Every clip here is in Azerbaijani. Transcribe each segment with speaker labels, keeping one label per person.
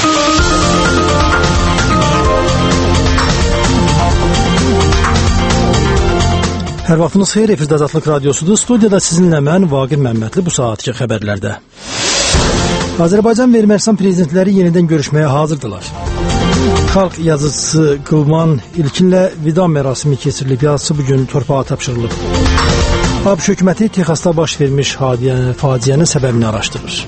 Speaker 1: Hər vaxtınız xeyir, efirdə Azadlıq Radiosudur. Studiyada sizinlə mən, Vaqir Məmmədli, bu saatki xəbərlərdə. Azərbaycan və Ermənistan prezidentləri yenidən görüşməyə hazırdılar. Xalq yazıcısı Qılman İlkinlə vida mərasimi keçirilib, yazısı bugün torpağa tapşırılıb. ABŞ hökuməti Texasda baş vermiş faciənin səbəbini araşdırır.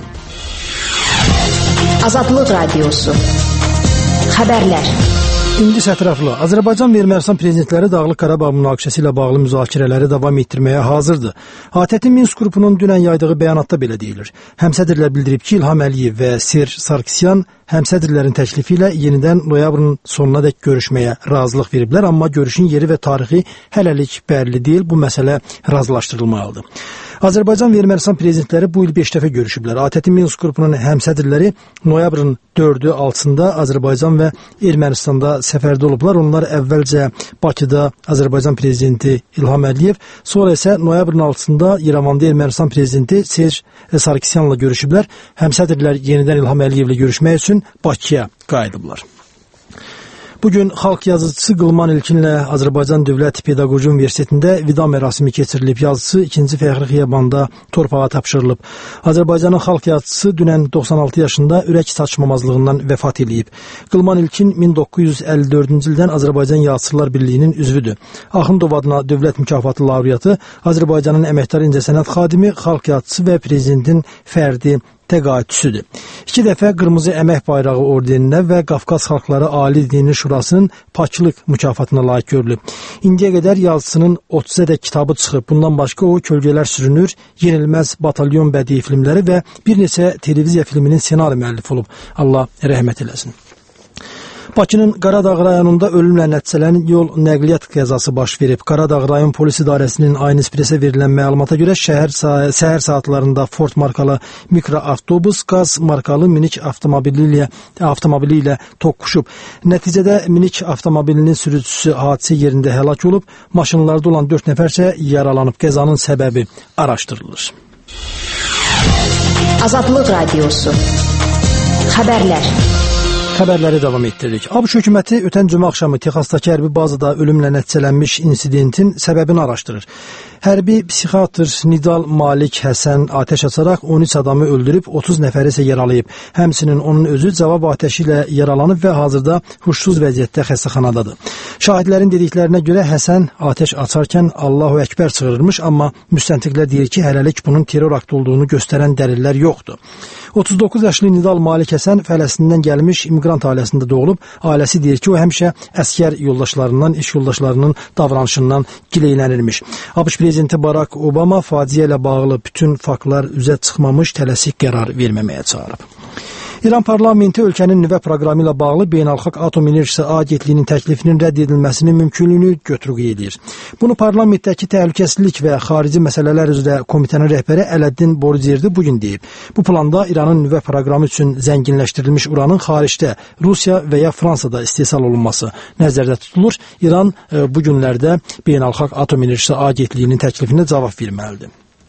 Speaker 2: Azadlıq Radiosu xəbərlər.
Speaker 1: İndi ətraflı. Azərbaycan və Ermənistan prezidentləri Dağlıq Qarabağ münaqişəsi ilə bağlı müzakirələri davam etdirməyə hazırdır. ATƏT Minsk qrupunun dünən yaydığı bəyanatda belə deyilir. Həmsədrlər bildirib ki, İlham Əliyev və Serj Sarkisyan həmsədrlərin təklifi ilə yenidən noyabrın sonuna dək görüşməyə razılıq veriblər, amma görüşün yeri və tarixi hələlik bəlli deyil, bu məsələ razılaşdırılmalıdır. Azərbaycan və Ermənistan prezidentləri bu il 5 dəfə görüşüblər. ATƏT Minsk qrupunun həmsədrləri noyabrın 4-ü 6-sında Azərbaycan və Ermənistanda səfərdə olublar. Onlar əvvəlcə Bakıda Azərbaycan prezidenti İlham Əliyev, sonra isə noyabrın 6-sında İrəvanda Ermənistan prezidenti Serj Sarkisyanla görüşüblər. Həmsədrlər yenidən İlham Əliyevlə görüşmək üçün Bakıya qayıdıblar. Bugün xalq yazıcısı Qılman İlkinlə Azərbaycan Dövlət Pedaqoji Universitetində vida mərasimi keçirilib. Yazısı 2-ci Fəxri Xiyabanda torpağa tapşırılıb. Azərbaycanın xalq yazıcısı dünən 96 yaşında ürək saçmamazlığından vəfat edib. Qılman İlkin 1954-cü ildən Azərbaycan Yazıçılar Birliyinin üzvüdür. Axundov adına dövlət mükafatı laureatı, Azərbaycanın əməkdar incəsənət xadimi, xalq yazıcısı və prezidentin fərdi təqaüdçüsüdür. 2 dəfə Qırmızı Əmək Bayrağı ordeninə və Qafqaz Xalqları Ali Dini Şurasının Paklıq mükafatına layiq görülüb. İndiyə qədər yazısının 30-ə kitabı çıxıb. Bundan başqa o Kölgələr Sürünür, Yenilməz Batalyon bədii filmləri və bir neçə televiziya filminin ssenari müəllifi olub. Allah rəhmət eləsin. Bakının Qaradağ rayonunda ölümlə nəticələnən yol nəqliyyat qəzası baş verib. Qaradağ rayon polis idarəsinin Ayın Ekspresə verilən məlumata görə səhər saatlarında Ford markalı mikroavtobus qaz markalı minik avtomobili ilə toqquşub. Nəticədə minik avtomobilinin sürücüsü hadisə yerində həlak olub, maşınlarda olan 4 nəfərsə yaralanıb. Qəzanın səbəbi araşdırılır.
Speaker 2: Azadlıq Radiosu xəbərlər.
Speaker 1: Xəbərləri davam etdiririk. ABŞ hökuməti ötən cümə axşamı Texasdakı hərbi bazada ölümlə nəticələnmiş insidentin səbəbini araşdırır. Hərbi psixiatr Nidal Malik Həsən atəş açaraq 13 adamı öldürüb, 30 nəfəri isə yaralayıb. Həmçinin onun özü cavab atəşi ilə yaralanıb və hazırda huşsuz vəziyyətdə xəstəxanadadır. Şahidlərin dediklərinə görə Həsən atəş açarkən Allahu Əkbər çığırırmış, amma müstəntiqlər deyir ki, hələlik bunun terror aktı olduğunu göstərən dəlillər yoxdur. 39 yaşlı Nidal Malik Həsən Fələstindən gəlmiş immiqrant ailəsində doğulub. Ailəsi deyir ki, o həmişə əskər yoldaşlarından, iş yoldaşlarının davranışından gileylənirmiş. ABŞ prezidenti Barack Obama faciə ilə bağlı bütün faktlar üzə çıxmamış, tələsik qərar verməməyə çağırıb. İran parlamenti ölkənin nüvə proqramı ilə bağlı Beynəlxalq Atom Enerjisi Agentliyinin təklifinin rədd edilməsinin mümkünlüyünü götürüb edir. Bunu parlamentdəki təhlükəsizlik və xarici məsələlər üzrə komitənin rəhbəri Ələddin Borucerdi bugün deyib. Bu planda İranın nüvə proqramı üçün zənginləşdirilmiş uranın xaricdə Rusiya və ya Fransada istehsal olunması nəzərdə tutulur. İran bu günlərdə Beynəlxalq Atom Enerjisi Agentliyinin təklifinə cavab verməlidir.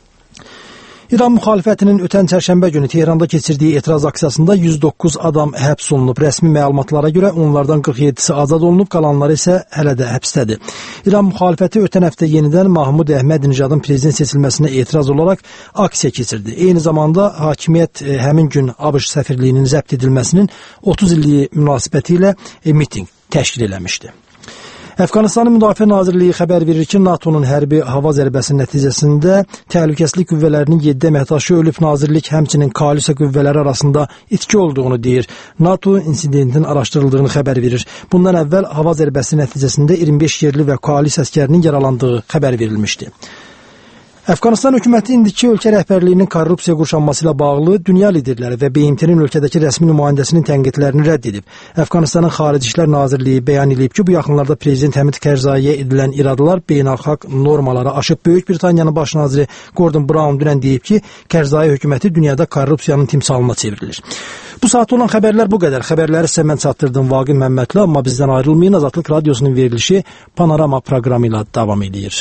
Speaker 1: İran müxalifətinin ötən çərşənbə günü Tehranda keçirdiyi etiraz aksiyasında 109 adam həbs olunub. Rəsmi məlumatlara görə onlardan 47-si azad olunub, qalanları isə hələ də həbsdədir. İran müxalifəti ötən həftə yenidən Mahmud Əhmədinəcadın prezident seçilməsinə etiraz olaraq aksiya keçirdi. Eyni zamanda hakimiyyət həmin gün ABŞ səfirliyinin zəbt edilməsinin 30 illiyi münasibəti ilə miting təşkil eləmişdi. Əfqanistanın Müdafiə Nazirliyi xəbər verir ki, NATO'nun hərbi hava zərbəsinin nəticəsində təhlükəsizlik qüvvələrinin 7 əməkdaşı ölüb. Nazirlik həmçinin koalisiya qüvvələri arasında itki olduğunu deyir. NATO insidentin araşdırıldığını xəbər verir. Bundan əvvəl hava zərbəsi nəticəsində 25 yerli və koalisiya əsgərinin yaralandığı xəbər verilmişdi. Əfqanistan hökuməti indiki ölkə rəhbərliyinin korrupsiya qurşanması ilə bağlı dünya liderləri və BMT-nin ölkədəki rəsmi nümayəndəsinin tənqidlərini rədd edib. Əfqanistanın Xarici İşlər Nazirliyi bəyan edib ki, bu yaxınlarda Prezident Həmid Kərzaiyə edilən iradalar beynəlxalq normaları aşıb. Böyük Britaniyanın baş naziri Gordon Brown dünən deyib ki, Kərzai hökuməti dünyada korrupsiyanın timsalına çevrilir. Bu saat olan xəbərlər bu qədər. Xəbərləri sizə mən çatdırdım Vaqir Məmmədli, amma bizdən ayrılmayın. Azadlıq Radiosunun verilişi Panorama proqramı ilə davam edir.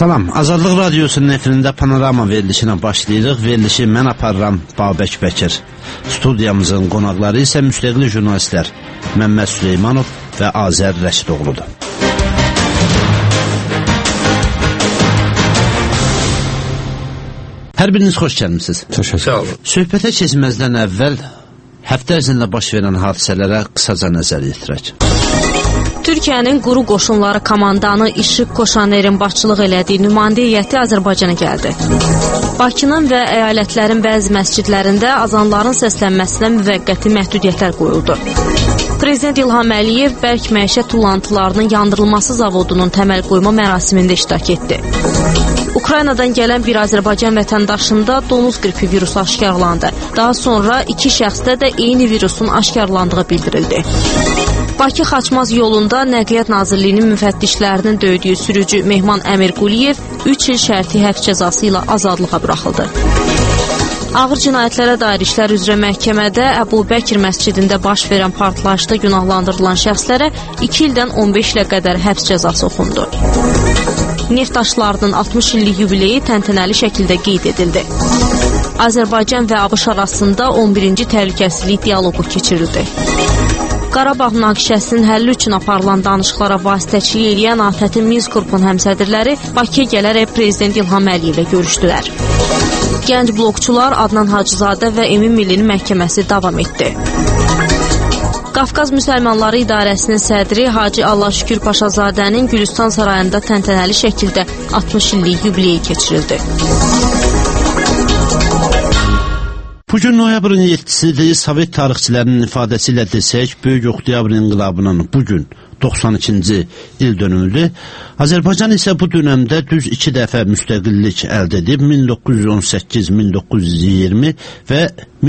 Speaker 3: Salam, Azadlıq Radiosunun efirində Panorama verilişinə başlayırıq. Verilişi mən aparıram Babək Bəkir. Studiyamızın qonaqları isə müstəqil jurnalistlər Məmməd Süleymanov və Azər Rəşidoğludur. Hər biriniz xoş gəlmisiniz.
Speaker 4: Sağ olun.
Speaker 3: Söhbətə keçməzdən əvvəl həftə ərzində baş verən hadisələrə qısaca nəzər yetirək.
Speaker 5: Türkiyənin quru qoşunları komandanı İşıq Koşaner'in başçılıq elədiyi nümayəndə heyəti Azərbaycana gəldi. Bakının və əyalətlərin bəzi məscidlərində azanların səslənməsinə müvəqqəti məhdudiyyətlər qoyuldu. Prezident İlham Əliyev bərk məişət tullantılarının yandırılması zavodunun təməl qoyma mərasimində iştirak etdi. Ukraynadan gələn bir Azərbaycan vətəndaşında donuz qripi virusu aşkarlandı. Daha sonra 2 şəxsdə də eyni virusun aşkarlandığı bildirildi. Bakı-Xaçmaz yolunda Nəqliyyat Nazirliyinin müfəttişlərinin döydüyü sürücü Mehman Əmirquliyev 3 il şərti həbs cəzası ilə azadlığa buraxıldı. Ağır cinayətlərə dair işlər üzrə məhkəmədə Əbu Bəkir məscidində baş verən partlayışda günahlandırılan şəxslərə 2 ildən 15 ilə qədər həbs cəzası oxundu. Neft daşlarının 60 illik yubileyi təntənəli şəkildə qeyd edildi. Azərbaycan və ABŞ arasında 11-ci təhlükəsizlik dialoqu keçirildi. Qarabağ münaqişəsinin həlli üçün aparılan danışıqlara vasitəçilik edən ATƏT-in Minsk qrupun həmsədrləri Bakıya gələrək Prezident İlham Əliyevlə görüşdülər. Gənc blokçular Adnan Hacızadə və Emin Millinin məhkəməsi davam etdi. Qafqaz Müsəlmanları İdarəsinin sədri Hacı Allahşükür Paşazadənin Gülüstan sarayında təntənəli şəkildə 60 illik yubileyi keçirildi.
Speaker 3: Bugün noyabrın 7-sidir. Sovet tarixçilərinin ifadəsi ilə desək, Böyük Oktyabr inqilabının bugün 92-ci il dönümüdür. Azərbaycan isə bu dönəmdə düz 2 dəfə müstəqillik əldə edib, 1918, 1920 və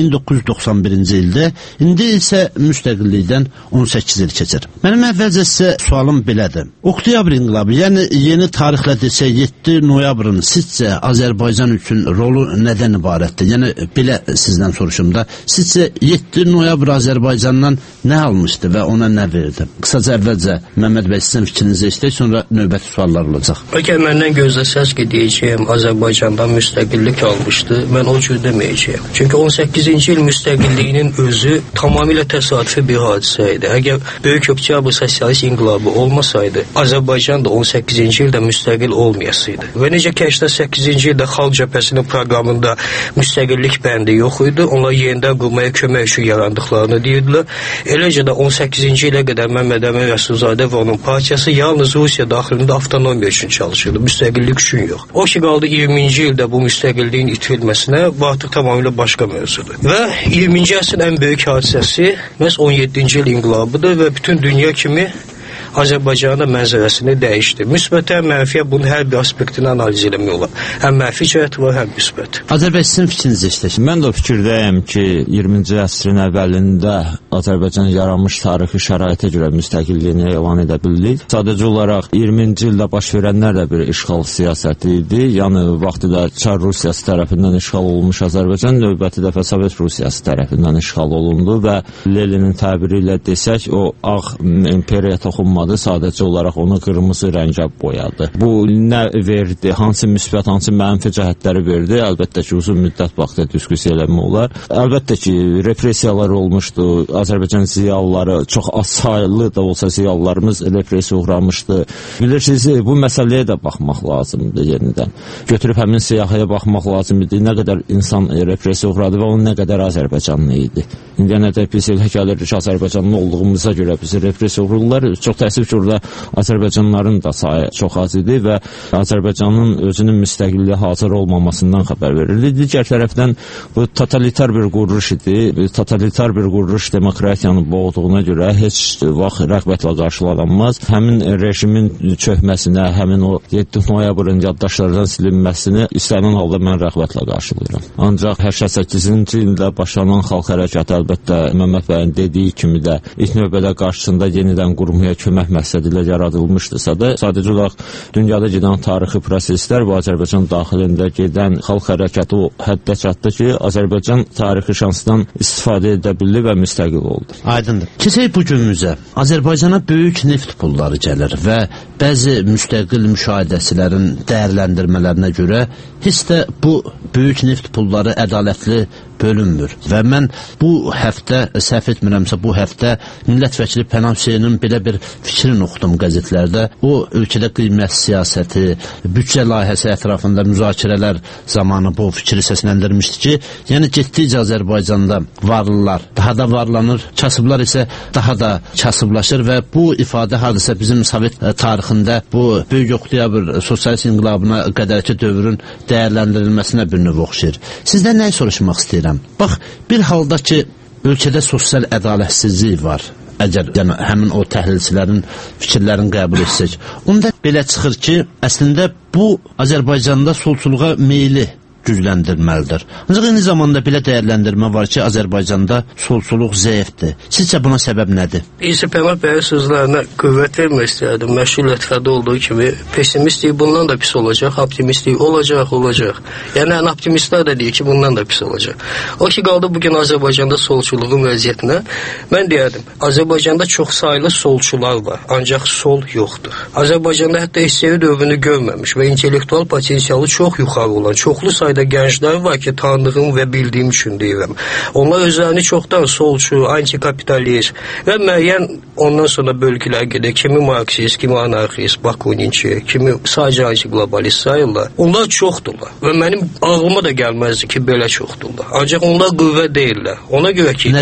Speaker 3: 1991-ci ildə. İndi isə müstəqillikdən 18 il keçir. Mənim əvvəlcə sizə sualım belədir. Oktyabr inqilabı, yəni yeni tarixlə desək 7 noyabrın sizcə Azərbaycan üçün rolu nədən ibarətdir? Yəni belə sizdən soruşum da, sizcə 7 noyabr Azərbaycandan nə almışdı və ona nə verdi? Qısaca əvvəlcə Məmməd bəy sizin fikrinizi istəyək, sonra növbəti suallar olacaq.
Speaker 4: Əgər məndən gözləsəz ki, deyəcəyim Azərbaycandan müstəqillik almışdı, mən o cür deməyəcəyim. Çünki 18-ci il müstəqilliyinin özü tamamilə təsadüfi bir hadisə idi. Əgər Böyük Oktyabr sosialist inqilabı olmasaydı, Azərbaycan da 18-ci ildə müstəqil olmayasıydı. Və necə ki 88-ci ildə Xalq Cəbhəsinin proqramında müstəqillik bəndi yox idi, onlar yenidən qurmaya kömək üçün yarandıqlarını deyirdilər. Eləcə də 18-ci ilə qədər Məmməd Əmin Rəsulzadə və onun partiyası yalnız Rusiya daxilində avtonomiya üçün çalışırdı, müstəqillik üçün yox. O ki qaldı 20-ci ildə bu müstəqilliyin itirilməsinə, bu artıq tamamilə başqa mövzudur. Və 20-ci əsrin ən böyük hadisəsi məhz 17-ci il inqilabıdır və bütün dünya kimi Azərbaycanın mənzərəsini dəyişdi. Müsbətə, mənfiyə bunun hər bir aspektini analiz eləmək olar. Həm mənfi cəhəti var, həm müsbət.
Speaker 3: Azərbaycan sizin fikrinizi istəyir.
Speaker 6: Mən də fikirdəyəm ki, 20-ci əsrin əvvəlində Azərbaycan yaranmış tarixi şəraitə görə müstəqilliyini elan edə bildik. Sadəcə olaraq 20-ci ildə baş verənlər də bir işğal siyasəti idi. Yəni, vaxtıda Çar Rusiyası tərəfindən işğal olunmuş Azərbaycan növbəti dəfə Sovet Rusiyası tərəfindən işğal olundu və Leninin təbiri ilə desək, o ağ imperiya toxunmadı. Sadəcə olaraq onu qırmızı rəngə boyadı. Bu nə verdi, hansı müsbət, hansı mənfi cəhətləri verdi? Əlbəttə ki, uzun müddət vaxtda diskussiya eləmək olar. Əlbəttə ki, repressiyalar olmuşdu. Azərbaycan ziyalıları, çox az sayılı da olsa ziyalılarımız repressiya uğramışdı. Bilirsiniz, bu məsələyə də baxmaq lazımdır yenidən. Götürüb həmin siyahıya baxmaq lazımdır. Nə qədər insan repressiya uğradı və onun nə qədər Azərbaycanlı idi. İndi nə də biz elə gəlirik ki, Azərbaycanlı olduğumuza görə bizi repressiya uğrurlar. Çox təəssüf ki, orada Azərbaycanlıların da sayı çox az idi və Azərbaycanın özünün müstəqilliyə hazır olmamasından xəbər verildi. Digər tərəfdən bu totalitar bir quruş idi. Totalitar bir quruş demokratiyanı boğduğuna görə heç vaxt rəğbətlə qarşılanmaz. Həmin rejimin çökməsinə, həmin o 7 noyabrın yaddaşlardan silinməsini istənilən halda mən rəğbətlə qarşılayıram. Ancaq 88-ci ildə başlanan xalq hərəkatı əlbəttə Məmməd bəyin dediyi kimi də ilk növbədə qarşısında yenidən qurmaya kömək etmək məqsədi ilə yaradılmışdırsa da, sadəcə olaraq dünyada gedən tarixi proseslər və Azərbaycan daxilində gedən xalq hərəkatı o həddə çatdı ki, Azərbaycan tarixi şansdan istifadə edə bildi və müstəqil oldu.
Speaker 3: Aydındır. Keçək bu günümüzə. Azərbaycana böyük neft pulları gəlir və bəzi müstəqil müşahidəçilərin dəyərləndirmələrinə görə heç də bu böyük neft pulları ədalətli bölünmür. Və mən bu həftə, səhv etmirəmsə, bu həftə millət vəkili Pənah Hüseynin belə bir fikrini oxudum qəzetlərdə. O, ölkədə qiymət siyasəti, büdcə layihəsi ətrafında müzakirələr zamanı bu fikri səsləndirmişdi ki, yəni getdikcə Azərbaycanda varlılar daha da varlanır, kasıblar isə daha da kasıblaşır və bu ifadə hadisə bizim Sovet tarixində bu Böyük Oktyabr sosialist inqilabına qədərki dövrün dəyərləndirilməsinə bir növ oxşayır. Sizdən nəyi soruşmaq istəyirəm? Bax, bir halda ki, ölkədə sosial ədalətsizlik var, əgər yəni, həmin o təhlilçilərin fikirlərini qəbul etsək, onda belə çıxır ki, əslində bu Azərbaycanda solçuluğa meyli gücləndirməlidir. Ancaq eyni zamanda belə dəyərləndirmə var ki, Azərbaycanda solçuluq zəifdir. Sizcə buna səbəb nədir?
Speaker 4: İsa Pənah bəyin sözlərinə qüvvət vermək istəyərdim. Məşhur lətfədə olduğu kimi pessimistlik bundan da pis olacaq, optimistlik olacaq. Yəni optimistlər də deyir ki, bundan da pis olacaq. O ki, qaldı bugün Azərbaycanda solçuluğun vəziyyətinə, mən deyərdim, Azərbaycanda çox saylı solçular var, ancaq sol yoxdur. Azərbaycanda hətta SSR dövrünü görməmiş və intellektual potensialı çox yuxarı olan, çoxlu sayda gənclər var ki, tanıdığım və bildiyim üçün deyirəm. Onlar özlərini çoxdan solçu, antikapitalist və müəyyən ondan sonra bölgələr gedir. Kimi marksist, kimi anarxist, Bakuninçi, kimi sadəcə antiglobalist sayırlar. Onlar çoxdurlar və mənim ağlıma da gəlməzdi ki, belə çoxdurlar. Ancaq onlar qüvvə deyirlər. Ona görə ki,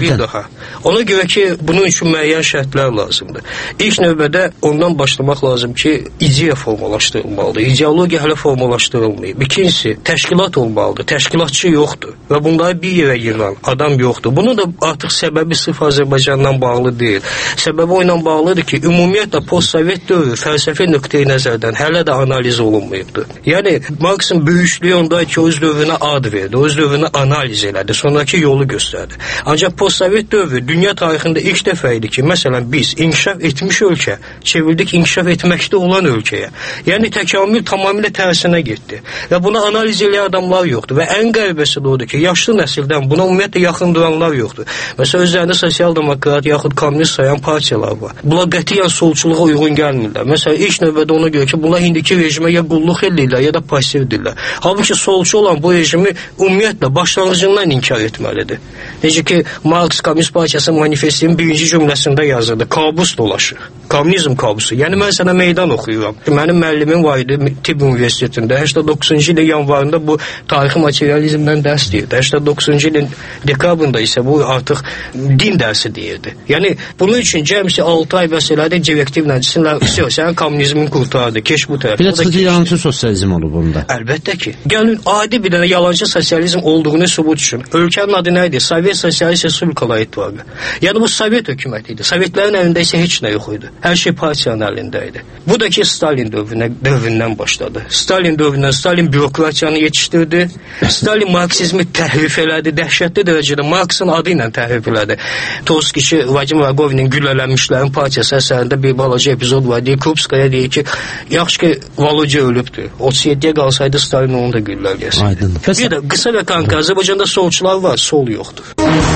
Speaker 4: ona görə ki, bunun üçün müəyyən şərtlər lazımdır. İlk növbədə ondan başlamaq lazım ki, ideya formalaşdırılmalıdır. İdeologiya hələ formalaşdırılmayıb. İkincisi, təşkilat olmalıdır. Təşkilatçı yoxdur və bunları bir yerə yığılan adam yoxdur. Bunun da artıq səbəbi sırf Azərbaycandan bağlı deyil. Səbəbi o ilə bağlıdır ki, ümumiyyətlə postsovet dövrü fəlsəfi nöqteyi nəzərdən hələ də analiz olunmayıbdır. Yəni, Marksın böyüklüyü onda ki, öz dövrünə ad verdi, öz dövrünə analiz elədi, sonraki yolu göstərdi. Ancaq postsovet dövrü dünya tarixində ilk dəfə idi ki, məsələn, biz inkişaf etmiş ölkə, çevirdik inkişaf etməkdə olan ölkəyə. Yəni, təkamül tamamilə tərsinə getdi və buna analiz eləyən adamlar yoxdur və ən qəribəsi də odur ki, yaşlı nəsildən buna ümumiyyətlə yaxın duranlar yoxdur. Məsələn, özlərində sosial-demokrat yaxud kommunist sayan partiyalar var. Bunlar qətiyyən solçuluğa uyğun gəlmirlər. Məsələn, ilk növbədə ona görə ki, bunlar indiki rejimə ya qulluq edirlər, ya da passivdirlər. Halbuki solçu olan bu rejimi ümumiyyətlə başlanğıcından inkar etməlidir. Necə ki, Marks Kommunist Partiyası manifestinin birinci cümləsində yazırdı, kabus dolaşır. Kommunizm kabusu. Yəni, mən sənə meydan oxuyuram. Mənim müəllimim var idi Tibb Universitetində. 89-cu ilin yanvarında bu tarixi materializmdən dərs deyirdi. 89-cu ilin dekabrında isə bu artıq din dərsi deyirdi. Yəni, bunun üçün cəmsi 6 ay məsələdə direktivlə sən kommunizmin qurtardı, keş bu tərəf.
Speaker 3: Belə çıxıcı yalancı sosializm olub bunda.
Speaker 4: Əlbəttə ki. Gəlin, adi bir dənə yalancı sosializm olduğunu sübut üçün. Ölkənin adı nə idi? Sovet Sosialist Respublikalar İttifaqı. Yəni, bu Sovet hökuməti idi. Sovetlərin əlində isə heç nə yox idi. Hər şey partiyanın əlində idi. Bu da ki, Stalin dövründən başladı. Stalin dövründən Stalin bürokratiyanı yetişdirdi. Stalin marksizmi təhrif elədi. Dəhşətli dərəcədə Marksın adı ilə təhrif elədi. Trotskyçi Vadim Ragovinin güllələnmişlərin partiyası əsərində bir balaca epizod var. Deyir, Krupskaya deyir ki, yaxşı ki, Volodya ölübdür. 37-yə qalsaydı Stalin onu da güllələyəsin.
Speaker 3: Aydın.
Speaker 4: Bir də qısa və kanka, Azərbaycanda solçular var, sol yoxdur.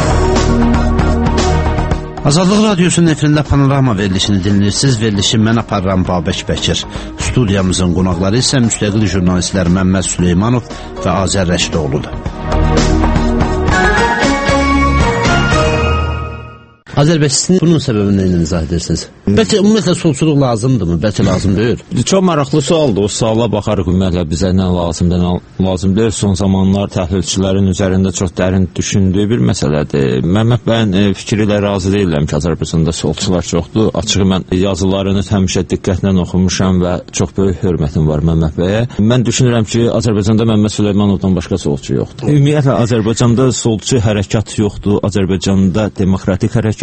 Speaker 3: Azadlıq Radiosunun efirində panorama verilişini dinləyirsiniz. Verilişi mən aparıram Babək Bəkir. Studiyamızın qonaqları isə müstəqil jurnalistlər Məmməd Süleymanov və Azər Rəşidoğludur. Azərbaycan bunun səbəbini ilə izah edirsiniz? Bəlkə ümumiyyətlə solçuluq lazımdırmı? Bəlkə lazım deyil.
Speaker 6: Çox maraqlı sualdır. O suala baxarıq ümumiyyətlə bizə nə lazımdır, nə lazım deyil. Son zamanlar təhlilçilərin üzərində çox dərin düşündüyü bir məsələdir. Məmməd bəyin fikri ilə razı deyiləm ki, Azərbaycanda solçular çoxdur. Açığı mən yazılarını həmişə diqqətlə oxumuşam və çox böyük hörmətim var Məmməd bəyə. Mən düşünürəm ki, Azərbaycanda Məmməd Süleymanovdan başqa solçu yoxdur. Ümumiyyətlə Azərbaycanda solçu hərəkat yoxdur. Azərbaycanda demokratik hərəkat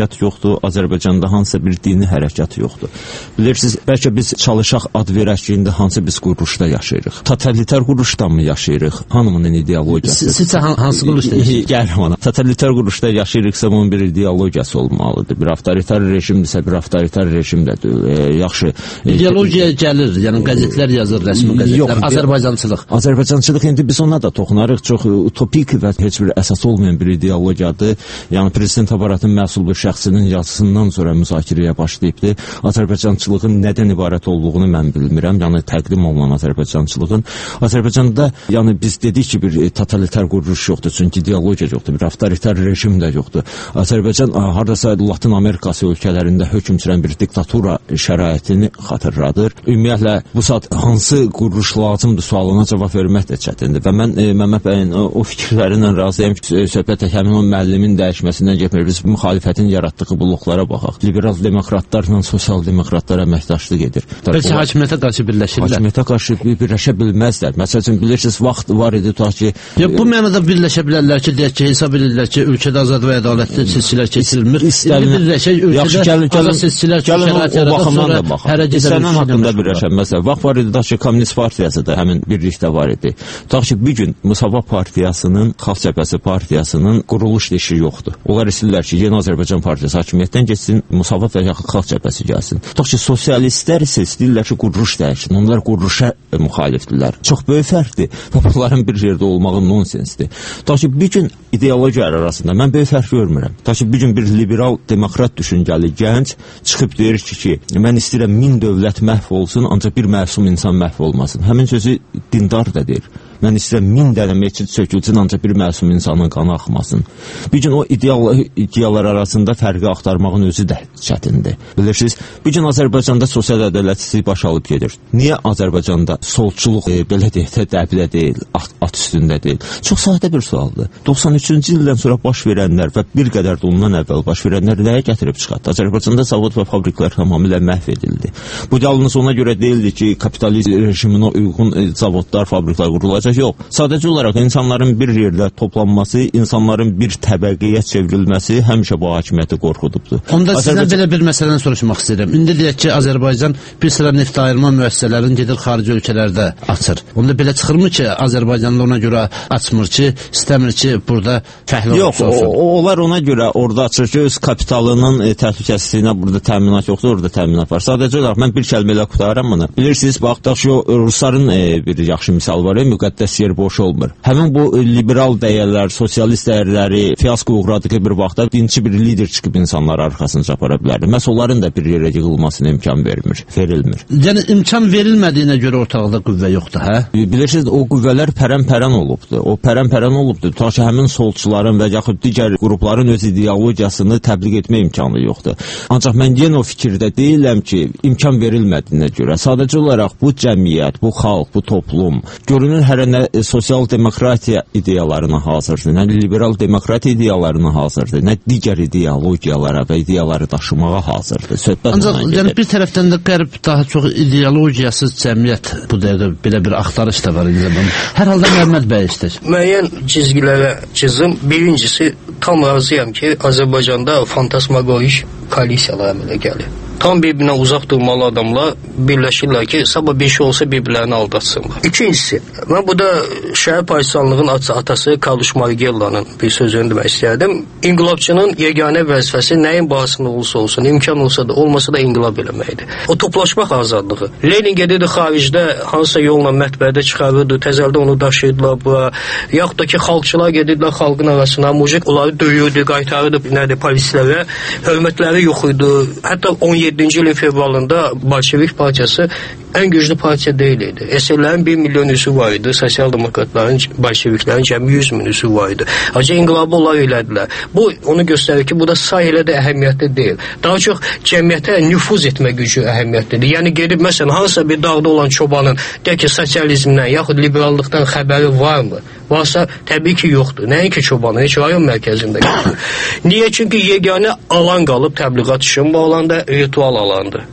Speaker 6: hərəkat yoxdur, Azərbaycanda hansısa bir dini hərəkat yoxdur. Bilirsiniz, bəlkə biz çalışaq ad verək ki, indi hansı biz quruluşda yaşayırıq? Totalitar quruluşdan mı yaşayırıq? Hanımının ideologiyası?
Speaker 3: Sizcə hansı quruluşda yaşayırıq?
Speaker 6: Gəl ona. Totalitar quruluşda yaşayırıqsa bunun bir ideologiyası olmalıdır. Bir avtoritar rejimdirsə bir avtoritar rejimdədir. Yaxşı.
Speaker 3: İdeologiyaya gəlir, yəni qəzetlər yazır, rəsmi qəzetlər, Azərbaycançılıq.
Speaker 6: Azərbaycançılıq indi biz ona da toxunarıq. Çox utopik və heç bir əsas olmayan bir ideologiyadır. Yəni prezident aparatının məsullu şəxsinin yazısından sonra müzakirəyə başlayıbdır. Azərbaycançılığın nədən ibarət olduğunu mən bilmirəm. Yəni təqdim olunan Azərbaycançılığın. Azərbaycanda yəni biz dedik ki, bir totalitar quruluş yoxdur, çünki ideologiya yoxdur, bir avtoritar rejim də yoxdur. Azərbaycan hardasa Latin Amerikası ölkələrində hökm sürən bir diktatura şəraitini xatırladır. Ümumiyyətlə bu saat hansı quruluş lazımdır sualına cavab vermək də çətindir. Və mən Məmməd bəyin o fikirlərindən razıyam ki, söhbət həmin o müəllimin dəyişməsindən getmir. Biz müxalifətin yaratdığı bloklara baxaq. Liberal demokratlarla sosial demokratlar əməkdaşlıq edir.
Speaker 3: Bəlkə hakimiyyətə qarşı birləşirlər.
Speaker 6: Hakimiyyətə qarşı birləşə bilməzlər. Məsələn, bilirsiniz, vaxt var idi ta ki...
Speaker 3: Bu mənada birləşə bilərlər ki, deyək ki, hesab edirlər ki, ölkədə azad və ədalətli seçkilər keçirilmir. Birləşək, ölkədə azad seçkilər şərait yaradır, sonra hərə gedə
Speaker 6: İstənilən haqqında birləşənməzlər. Vaxt var idi ta ki, Kommunist Partiyası da həmin birlikdə var idi. Ta ki, bir gün Müsavat Partiyasının, Xalq Cəbhəsi Partiyasının quruluş işi yoxdur. Onlar istəyirlər ki, Yeni Azərbaycan Partiyası hakimiyyətdən geçsin, Müsavat və yaxud Xalq Cəbhəsi gəlsin. Ta ki, sosialistlər isə istəyirlər ki, quruluş dəyişsin. Onlar quruluşa müxalifdirlər. Çox böyük fərqdir. Bunların bir yerdə olmağı nonsensdir. Ta ki, bir gün ideologiyalar arasında mən böyük fərq görmürəm. Ta ki, bir gün bir liberal demokrat düşüncəli gənc çıxıb deyir ki, mən istəyirəm 1000 dövlət məhv olsun, ancaq bir məsum insan məhv olmasın. Həmin sözü dindar da deyir. Mən istəyirəm 1000 dənə məscid sökülsün, ancaq bir məsum insanın qanı axmasın. Bir gün o ideyalar arasında fərqi axtarmağın özü də çətindir. Bilirsiniz, bir gün Azərbaycanda sosial ədalətsizlik baş alıb gedir. Niyə Azərbaycanda solçuluq belə deyək də dəbilə deyil, at üstündə deyil? Çox sadə bir sualdır. 93-cü ildən sonra baş verənlər və bir qədər də ondan əvvəl baş verənlər nəyə gətirib çıxartdı? Azərbaycanda zavod və fabriklər tamamilə məhv edildi. Bu yalnız ona görə deyildi ki, kapitalist rejiminə uyğun zavodlar, fabriklər qurulacaq. Yox, sadəcə olaraq insanların bir yerdə toplanması, insanların bir təbəqəyə çevrilməsi həmişə bu hakimiyyəti qorxudubdur.
Speaker 3: Onda sizdən belə bir məsələdən soruşmaq istəyirəm. İndi deyək ki, Azərbaycan bir sıra neft ayırma müəssisələrini gedir xarici ölkələrdə açır. Onda belə çıxırmı ki, Azərbaycanlı ona görə açmır ki, istəmir ki, burada fəhlə olsun?
Speaker 6: Yox, onlar ona görə orada açır ki, öz kapitalının təhlükəsizliyinə burada təminat yoxdur, orada təminat var. Sadəcə olaraq mən bir kəlmə ilə qutaram bunu. Bilirsiniz, baxdaq ki, Rusların bir yaxşı misal var, müqəddəs yer boş olmur. Həmin bu liberal dəyərlər, sosialist dəyərləri fiyasko uğradığı bir vaxtda dinçi bir lider çıxıb insanları arxasınca apara bilərdi. Məhz onların da bir yerə yığılmasına imkan verilmir.
Speaker 3: Yəni imkan verilmədiyinə görə ortalıqda qüvvə yoxdur, hə?
Speaker 6: Bilirsiniz, o qüvvələr pərən-pərən olubdur. O pərən-pərən olubdur. Ta ki, həmin solçuların və yaxud digər qrupların öz ideologiyasını təbliğ etmə imkanı yoxdur. Ancaq mən yenə o fikirdə deyiləm ki, imkan verilmədiyinə görə. Sadəcə olaraq bu cəmiyyət, bu xalq, bu toplum görünür hər nə sosial demokratiya ideyalarına hazırdır, nə liberal demokratiya ideyalarına hazırdır, nə digər ideologiyalara və ideyaları daşımağa hazırdır.
Speaker 3: Ancaq yəni, bir tərəfdən də qərb daha çox ideologiyasız cəmiyyət bu dəqiqə belə bir axtarış da var. Hər halda Məmməd bəy istər.
Speaker 4: Müəyyən cizgilərə çizim. Birincisi, tam razıyam ki, Azərbaycanda fantasmagorik koalisiyalar əmələ gəlir. Tam bir-birinə uzaq durmalı adamlar birləşirlər ki, sabah bir şey olsa bir-birlərini aldatsınlar. İkincisi, mən burada şəhər partisanlığın atası Karluş Margella'nın bir sözünü demək istəyərdim. İnqilabçının yeganə vəzifəsi nəyin bahasında olsa olsun, imkan olsa da, olmasa da inqilab eləməkdir. O toplaşmaq azadlığı. Lenin gedirdi xaricdə hansısa yolla mətbəədə çıxarırdı, təzəldə onu daşıyırdılar bura. Yaxud da ki, xalqçılar gedirdilər xalqın arasına, mujik onları döyürdü, qaytarırdı polislərə, hörmətləri yox idi. Hətta 17-ci ilin fevralında Bolşevik partiyası ən güclü partiya deyildi. SL-lərin 1 milyon üsü var idi, sosial demokratların, bolşeviklərin cəmi 100 min üsü var idi. Acı inqilabı onlar elədilər. Bu, onu göstərir ki, bu da sayılə də əhəmiyyətli deyil. Daha çox cəmiyyətə nüfuz etmə gücü əhəmiyyətlidir. Yəni, gedib, məsələn, hansısa bir dağda olan çobanın, deyək ki, sosializmdən, yaxud liberallıqdan xəbəri varmı? Varsa, təbii ki, yoxdur. Nəyin ki, çobanın, heç rayon mərkəzində yoxdur. Niyə? Çünki yeganə alan qalıb təbliğat üçün bu alanda ritual alandır.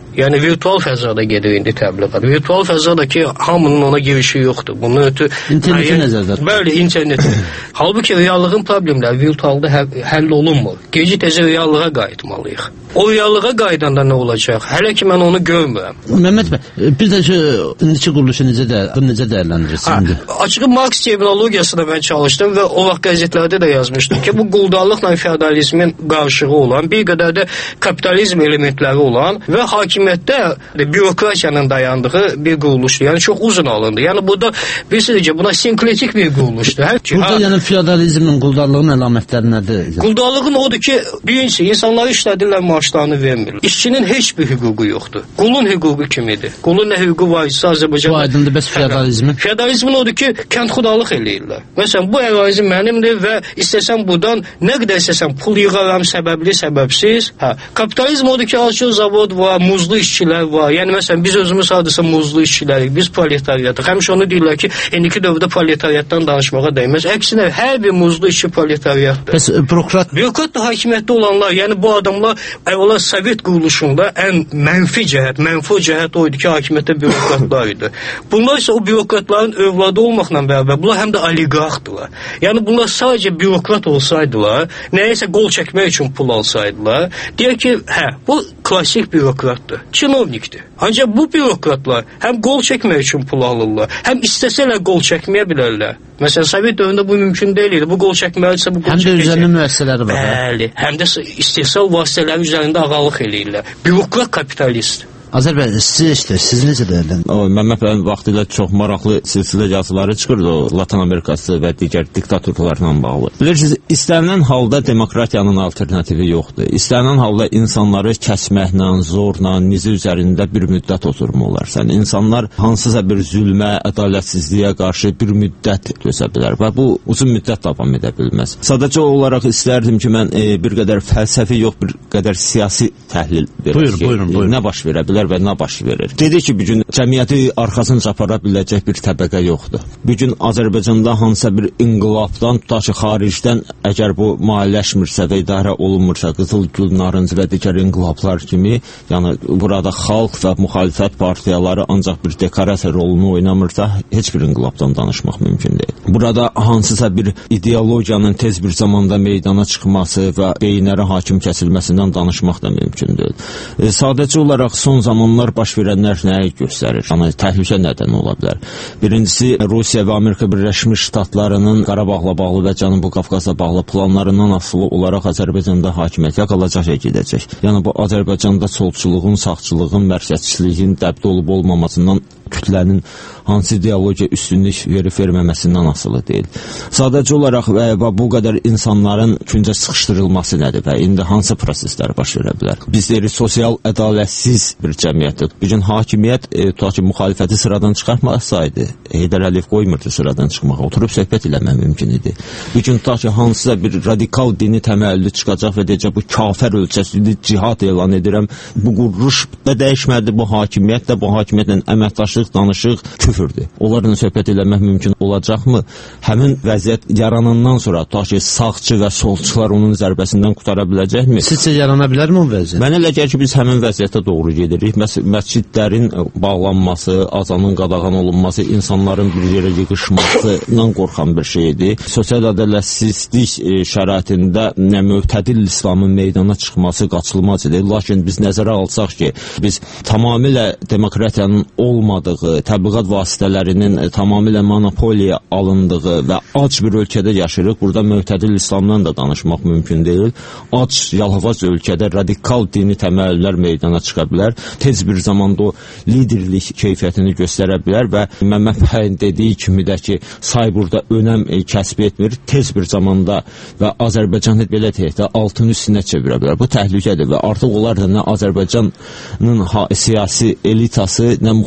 Speaker 4: Yəni virtual fəzada gedir indi təbliğat. Virtual fəzada ki, hamının ona girişi yoxdur. Bunun ötürü
Speaker 3: interneti nəzərdə.
Speaker 4: Bəli, interneti. Halbuki reallığın problemləri virtualda həll olunmur. Gec-tez reallığa qayıtmalıyıq. O reallığa qayıdanda nə olacaq? Hələ ki mən onu görmürəm.
Speaker 3: Məhəmməd bəy, bir də indiki quruluşu necə dəyərləndirirsiniz?
Speaker 4: Açığı Marks terminologiyasında mən çalışdım və o vaxt qəzetlərdə də yazmışdım ki, bu quldarlıqla feodalizmin qarşılığı olan, bir qədər də kapitalizm elementləri olan və hakimiyyətdə bürokratiyanın dayandığı bir quruluşdur. Yəni çox uzun alındı. Yəni burada bilirsiniz ki, buna sinkretik bir quruluşdur.
Speaker 3: Burada yəni feodalizmin, quldarlığın əlamətləri nədir?
Speaker 4: Quldarlığın odur ki, birincisi insanları işlədirlər, maaşlarını vermirlər. İşçinin heç bir hüququ yoxdur. Qulun hüququ kimidir? Qulun nə hüququ var isə Azərbaycanda.
Speaker 3: Bu aydındır, bəs feodalizmin?
Speaker 4: Feodalizmin odur ki, kəndxudalıq eləyirlər. Məsələn, bu ərazi mənimdir və istəsəm buradan nə qədər istəsəm pul yığaram, səbəbli, səbəbsiz. Kapitalizm odur ki, açıq zavod var, muzlu işçilər var. Yəni məsələn, biz özümüz hardasa muzlu işçilərik, biz proletariatıq. Həmişə onu deyirlər ki, indiki dövrdə proletariatdan danışmağa dəyməz. Əksinə, hər bir muzlu işçi proletariatdır.
Speaker 3: Bəs bürokrat
Speaker 4: da hakimiyyətdə olanlar, yəni bu adamlar əvvəla Sovet quruluşunda ən mənfi cəhət o idi ki, hakimiyyətdə bürokratlar idi. Bunlar isə o bürokratların övladı olmaqla bərabər, bunlar həm də oliqarxdılar. Yəni bunlar sadəcə bürokrat olsaydılar, nəyəsə qol çəkmək üçün pul alsaydılar, deyək ki, bu klassik bürokratdır, çinovnikdir. Ancaq bu bürokratlar həm qol çəkmək üçün pul alırlar, həm istəsələr qol çəkməyə bilərlər. Məsələn, Sovet dövründə bu mümkün deyildi. Bu qol çəkməlidirsə bu qol çəkəcək.
Speaker 3: Həm də üzərində müəssisələri var.
Speaker 4: Bəli, həm də istehsal vasitələri üzərində ağalıq eləyirlər. Bürokrat kapitalist.
Speaker 3: Azərbaycan, siz necə dəyərləndirirsiniz?
Speaker 6: Məmməd bəyin vaxtilə çox maraqlı silsilə yazıları çıxırdı o Latan Amerikası və digər diktatorlarla bağlı. Bilirsiniz, istənilən halda demokratiyanın alternativi yoxdur. İstənilən halda insanları kəsməklə, zorla, nizi üzərində bir müddət oturma olarsan. İnsanlar hansısa bir zülmə, ədalətsizliyə qarşı bir müddət dözə bilər və bu uzun müddət davam edə bilməz. Sadəcə olaraq istərdim ki, mən bir qədər fəlsəfi yox, bir qədər siyasi təhlil verək.
Speaker 3: Buyurun.
Speaker 6: Nə baş verə bilər və nə baş verir. Dedi ki, bugün cəmiyyəti arxasınca apara biləcək bir təbəqə yoxdur. Bugün Azərbaycanda hansısa bir inqilabdan, tutaq ki, xaricdən əgər bu maliyyələşmirsə və idarə olunmursa, Qızıl Gül, Narıncı və digər inqilablar kimi, yəni burada xalq və müxalifət partiyaları ancaq bir dekorasiya rolunu oynamırsa, heç bir inqilabdan danışmaq mümkün deyil. Burada hansısa bir ideologiyanın tez bir zamanda meydana çıxması və beyinlərə hakim kəsilməsindən danışmaq da mümkün deyil. Sadəcə olaraq son zamanlar baş verənlər nəyi göstərir? Yəni, təhlükə nədən ola bilər? Birincisi, Rusiya və Amerika Birləşmiş Ştatlarının Qarabağla bağlı və Cənubi Qafqazla bağlı planlarından asılı olaraq Azərbaycanda hakimiyyət ya qalacaq ya gedəcək. Yəni, bu Azərbaycanda solçuluğun, sağçılığın, mərkəzçiliyin dəbdə olub olmamasından kütlənin hansı ideologiya üstünlük verib-verməməsindən asılı deyil. Sadəcə olaraq bu qədər insanların küncə sıxışdırılması nədir və indi hansı proseslər baş verə bilər? Biz deyirik, sosial ədalətsiz bir cəmiyyətdir. Bugün hakimiyyət, tutaq ki, müxalifəti sıradan çıxartmasaydı, Heydər Əliyev qoymurdu sıradan çıxmağa, oturub söhbət eləmək mümkün idi. Bugün tutaq ki, hansısa bir radikal dini təməllüdü çıxacaq və deyəcək, bu kafir ölkəsidir, cihad elan edirəm, bu quruş da dəyişmədi, bu hakimiyyətlə əməkdaşlıq, danışıq, küfürdür. Onlarla söhbət eləmək mümkün olacaqmı? Həmin vəziyyət yaranandan sonra tutaq ki, sağçı və solçular onun zərbəsindən qutara biləcəkmi?
Speaker 3: Sizcə yarana bilərmi o vəziyyət?
Speaker 6: Mənə elə gəlir ki, biz həmin vəziyyətə doğru gedirik. Məscidlərin bağlanması, azanın qadağan olunması, insanların bir yerə yığışmasından qorxan bir şeydir. Sosial ədalətsizlik şəraitində mötədil İslamın meydana çıxması qaçılmazdır. Lakin biz nəzərə alsaq ki, biz tamamilə demokratiyanın olmadığı, təbliğat vasitələrinin tamamilə monopoliya alındığı və ac bir ölkədə yaşayırıq. Burada mötədil İslamdan da danışmaq mümkün deyil. Ac, yalavac ölkədə radikal dini təməllülər meydana çıxa bilər. Tez bir zamanda o liderlik keyfiyyətini göstərə bilər və Məmməd bəyin dediyi kimi də ki, say burada önəm kəsb etmir. Tez bir zamanda və Azərbaycanı belə deyək də altın üstünə çevirə bilər. Bu təhlükədir və artıq onlar da nə Azərbaycanın siyasi elitası, nə müxalifəti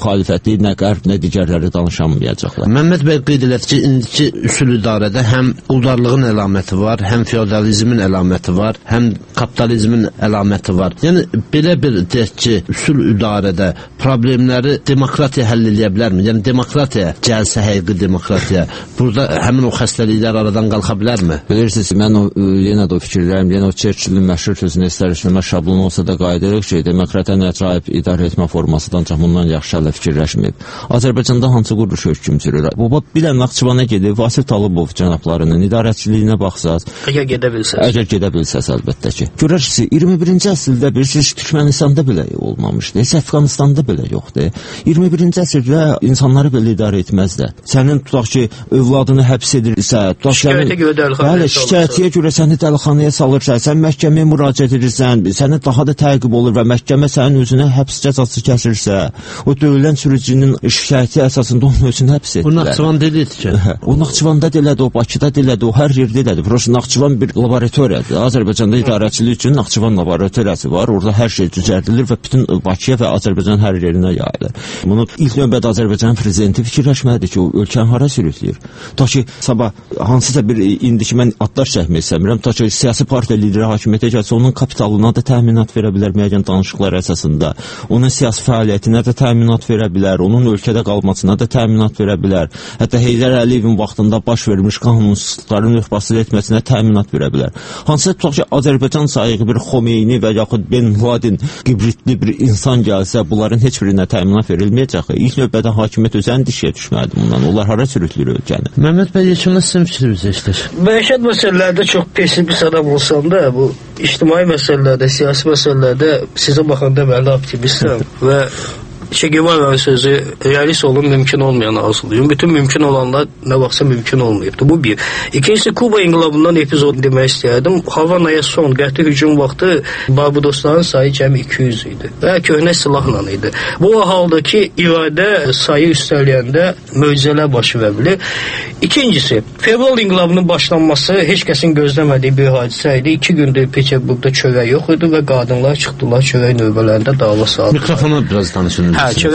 Speaker 6: şərqi, nə qərb, nə digərləri danışamayacaqlar.
Speaker 3: Məmməd bəy qeyd elədi ki, indiki üsul idarədə həm quldarlığın əlaməti var, həm feodalizmin əlaməti var, həm kapitalizmin əlaməti var. Yəni belə bir deyək ki, üsul idarədə problemləri demokratiya həll edə bilərmi? Yəni demokratiya gəlsə həqiqi demokratiya, burada həmin o xəstəliklər aradan qalxa bilərmi?
Speaker 6: Bilirsiniz, mən yenə də o fikirlərim, yenə o Churchillin məşhur sözünü istər-istəməz şablon olsa da qayıdırıq ki, demokratiyanın əcaib idarə etmə forması ancaq bundan yaxşı hələ fikirləşməyib. Azərbaycanda hansı quruluş hökmsürür? Bu bilən Naxçıvana gedib, Vasif Talıbov cənablarının idarəçiliyinə baxsaz,
Speaker 4: əgər gedə bilsəz
Speaker 6: əlbəttə ki. Görərsiniz, 21-ci əsrdə bir Türkmənistanda belə olmamışdı, heç Əfqanistanda belə yoxdur. 21-ci əsrdə insanları belə idarə etməzlər. Sənin tutaq ki, övladını həbs edirsə, şikayətiyə görə səni dəlixanaya salırsa, sən məhkəməyə müraciət edirsən, səni daha da təqib olur və məhkəmə sənin özünə həbs cəzası kəsirsə, o döyülən sürücünün şikayəti əsasında onun özünü həbs etdilər.
Speaker 3: Bu Naxçıvanda elədi ki.
Speaker 6: O Naxçıvanda elədi, o Bakıda elədi, o hər yerdə elədi. Prosta Naxçıvan bir laboratoriyadır. Azərbaycanda idarəçilik üçün Naxçıvan laboratoriyası var. Orada hər şey düzəldilir və bütün Bakıya və Azərbaycan hər yerinə yayılır. Bunu ilk növbədə Azərbaycan prezidenti fikirləşməlidir ki, o ölkəni hara sürükləyir. Ta ki, sabah hansısa bir indiki mən adlar çəkmək istəmirəm, ta ki, siyasi partiya lideri hakimiyyətə gəlsə, onun kapitalına da təminat verə bilər müəyyən danışıqlar əsasında, onun siyasi fəaliyyətinə də təminat verə bilər, onun ölkədə qalmasına da təminat verə bilər, hətta Heydər Əliyevin vaxtında baş vermiş qanunsuzluqların örtbasıl etməsinə təminat verə bilər. Hansısa tutaq ki, Azərbaycan sayığı bir Xomeyni və yaxud Ben Laden qibritli bir insan gəlsə, bunların heç birinə təminat verilməyəcək. İlk növbədə hakimiyyət özənin dişiyə düşməlidir bundan. Onlar hara sürüklür ölkəni?
Speaker 3: Məmməd bəy, yekunla sizin fikrinizi eşitir.
Speaker 4: Məişət məsələlərdə çox pessimist adam olsam da, bu ictimai məsələlərdə, siyasi məsələlərdə sizə baxanda mən optimistəm və Che Guevara'nın sözü realist olun, mümkün olmayan arzulayın. Bütün mümkün olanlar ne varsa mümkün olmayıbdı. Bu bir. İkincisi, Kuba inqilabından epizod demək istəyərdim. Havanaya son qəti hücum vaxtı Barbadosların sayı cəmi 200 idi və köhnə silahla idi. Bu haldakı iradə sayı üstələyəndə möcüzələr baş verə bilir. İkincisi, fevral inqilabının başlanması heç kəsin gözləmədiyi bir hadisə idi. 2 gündür Peterburqda çörək yox idi və qadınlar çıxdılar çörək növbələrində dava saldılar.
Speaker 3: Mikrofona biraz danışın.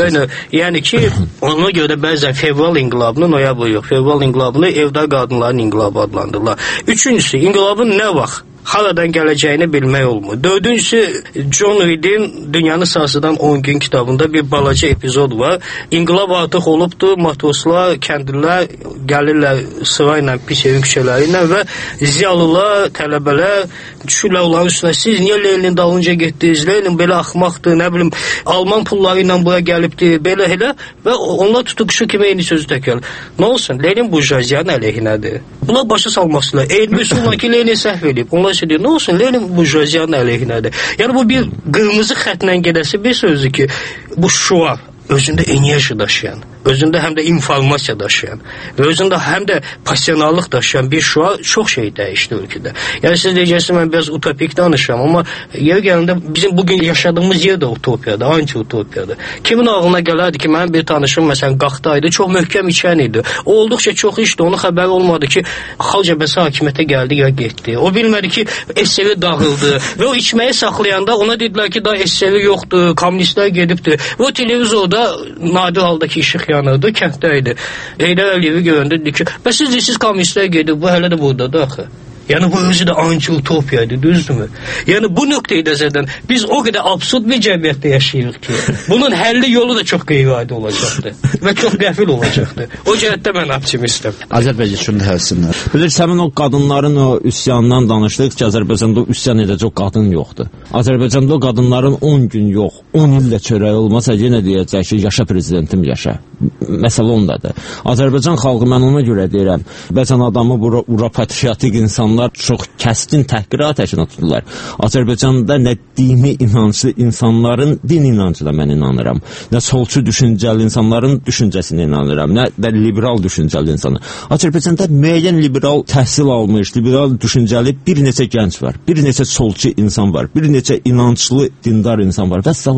Speaker 4: Yəni ki, ona görə bəzən fevral inqilabını noyabr yox, fevral inqilabını evdar qadınların inqilabı adlandırırlar. Üçüncüsü, inqilabın nə vaxt haradan gələcəyini bilmək olmur. Dördüncüsü, John Reed'in Dünyanı Sarsıdan 10 gün kitabında bir balaca epizod var. İnqilab artıq olubdur, matroslar, kəndlilər gəlirlər sırayla Piçerin küçələri ilə və ziyalılar, tələbələr düşürlər onların üstünə. Siz niyə Lenin dalınca getdiniz? Lenin belə axmaqdır, nə bilim, Alman pulları ilə bura gəlibdir, belə elə və onlar tutub şu kimi eyni sözü təkrar. Nə olsun, Lenin burjuaziyanın əleyhinədir. Bunlar başa salmaq istəyirlər. Elmi üsulla ki, Lenin səhv edib. Onlar deyir, nə olsun, Lenin burjuaziyanın əleyhinədir. Yəni bu bir qırmızı xətlə gedəsi bir sözdür ki, bu şuar özündə enerji daşıyan, özündə həm də informasiya daşıyan və özündə həm də passionallıq daşıyan bir şuar çox şey dəyişdi ölkədə. Yəni siz deyəcəksiniz, mən biraz utopik danışıram, amma yer gəlində bizim bugün yaşadığımız yer də utopiyadır, anti-utopiyadır. Kimin ağlına gələrdi ki, mənim bir tanışım məsələn Qaxdaydı, çox möhkəm içən idi. O olduqca çox içdi, onun xəbəri olmadı ki, xalq cəbhəsi hakimiyyətə gəldi ya getdi. O bilmədi ki, SSR dağıldı və o içməyi saxlayanda ona dedilər ki, daha SSR yoxdur, kommunistlər gedibdir. Və o televizorda nadir haldakı işıq yanırdı, kənddə idi. Heydər Əliyevi görəndə dedi ki, bəs siz deyirsiniz kommunistlər gedib, bu hələ də buradadır axı. Yəni bu özü də anti-utopiyadır, düzdürmü? Yəni bu nöqteyi nəzərdən biz o qədər absurd bir cəmiyyətdə yaşayırıq ki, bunun həlli yolu da çox qeyri-adi olacaqdır və çox qəfil olacaqdır. O cəhətdə mən optimistəm.
Speaker 3: Azərbaycan şunu həlsinlər.
Speaker 6: Bilirsən, o qadınların o üsyanından danışdıq ki, Azərbaycanda o üsyan edəcək qadın yoxdur. Azərbaycanda o qadınların 10 gün yox, 10 illə çörək olmasa yenə deyəcək ki, yaşa prezidentim, yaşa. Məsələ ondadır. Azərbaycan xalqı, mən ona görə deyirəm, bəzən adamı bura patriotik insanlar çox kəskin təhqirə atəşinə tuturlar. Azərbaycanda nə dini inanclı insanların din inancına mən inanıram, nə solçu düşüncəli insanların düşüncəsinə inanıram, nə də liberal düşüncəli insanı. Azərbaycanda müəyyən liberal təhsil almış, liberal düşüncəli bir neçə gənc var, bir neçə solçu insan var, bir neçə inanclı dindar insan var və salam.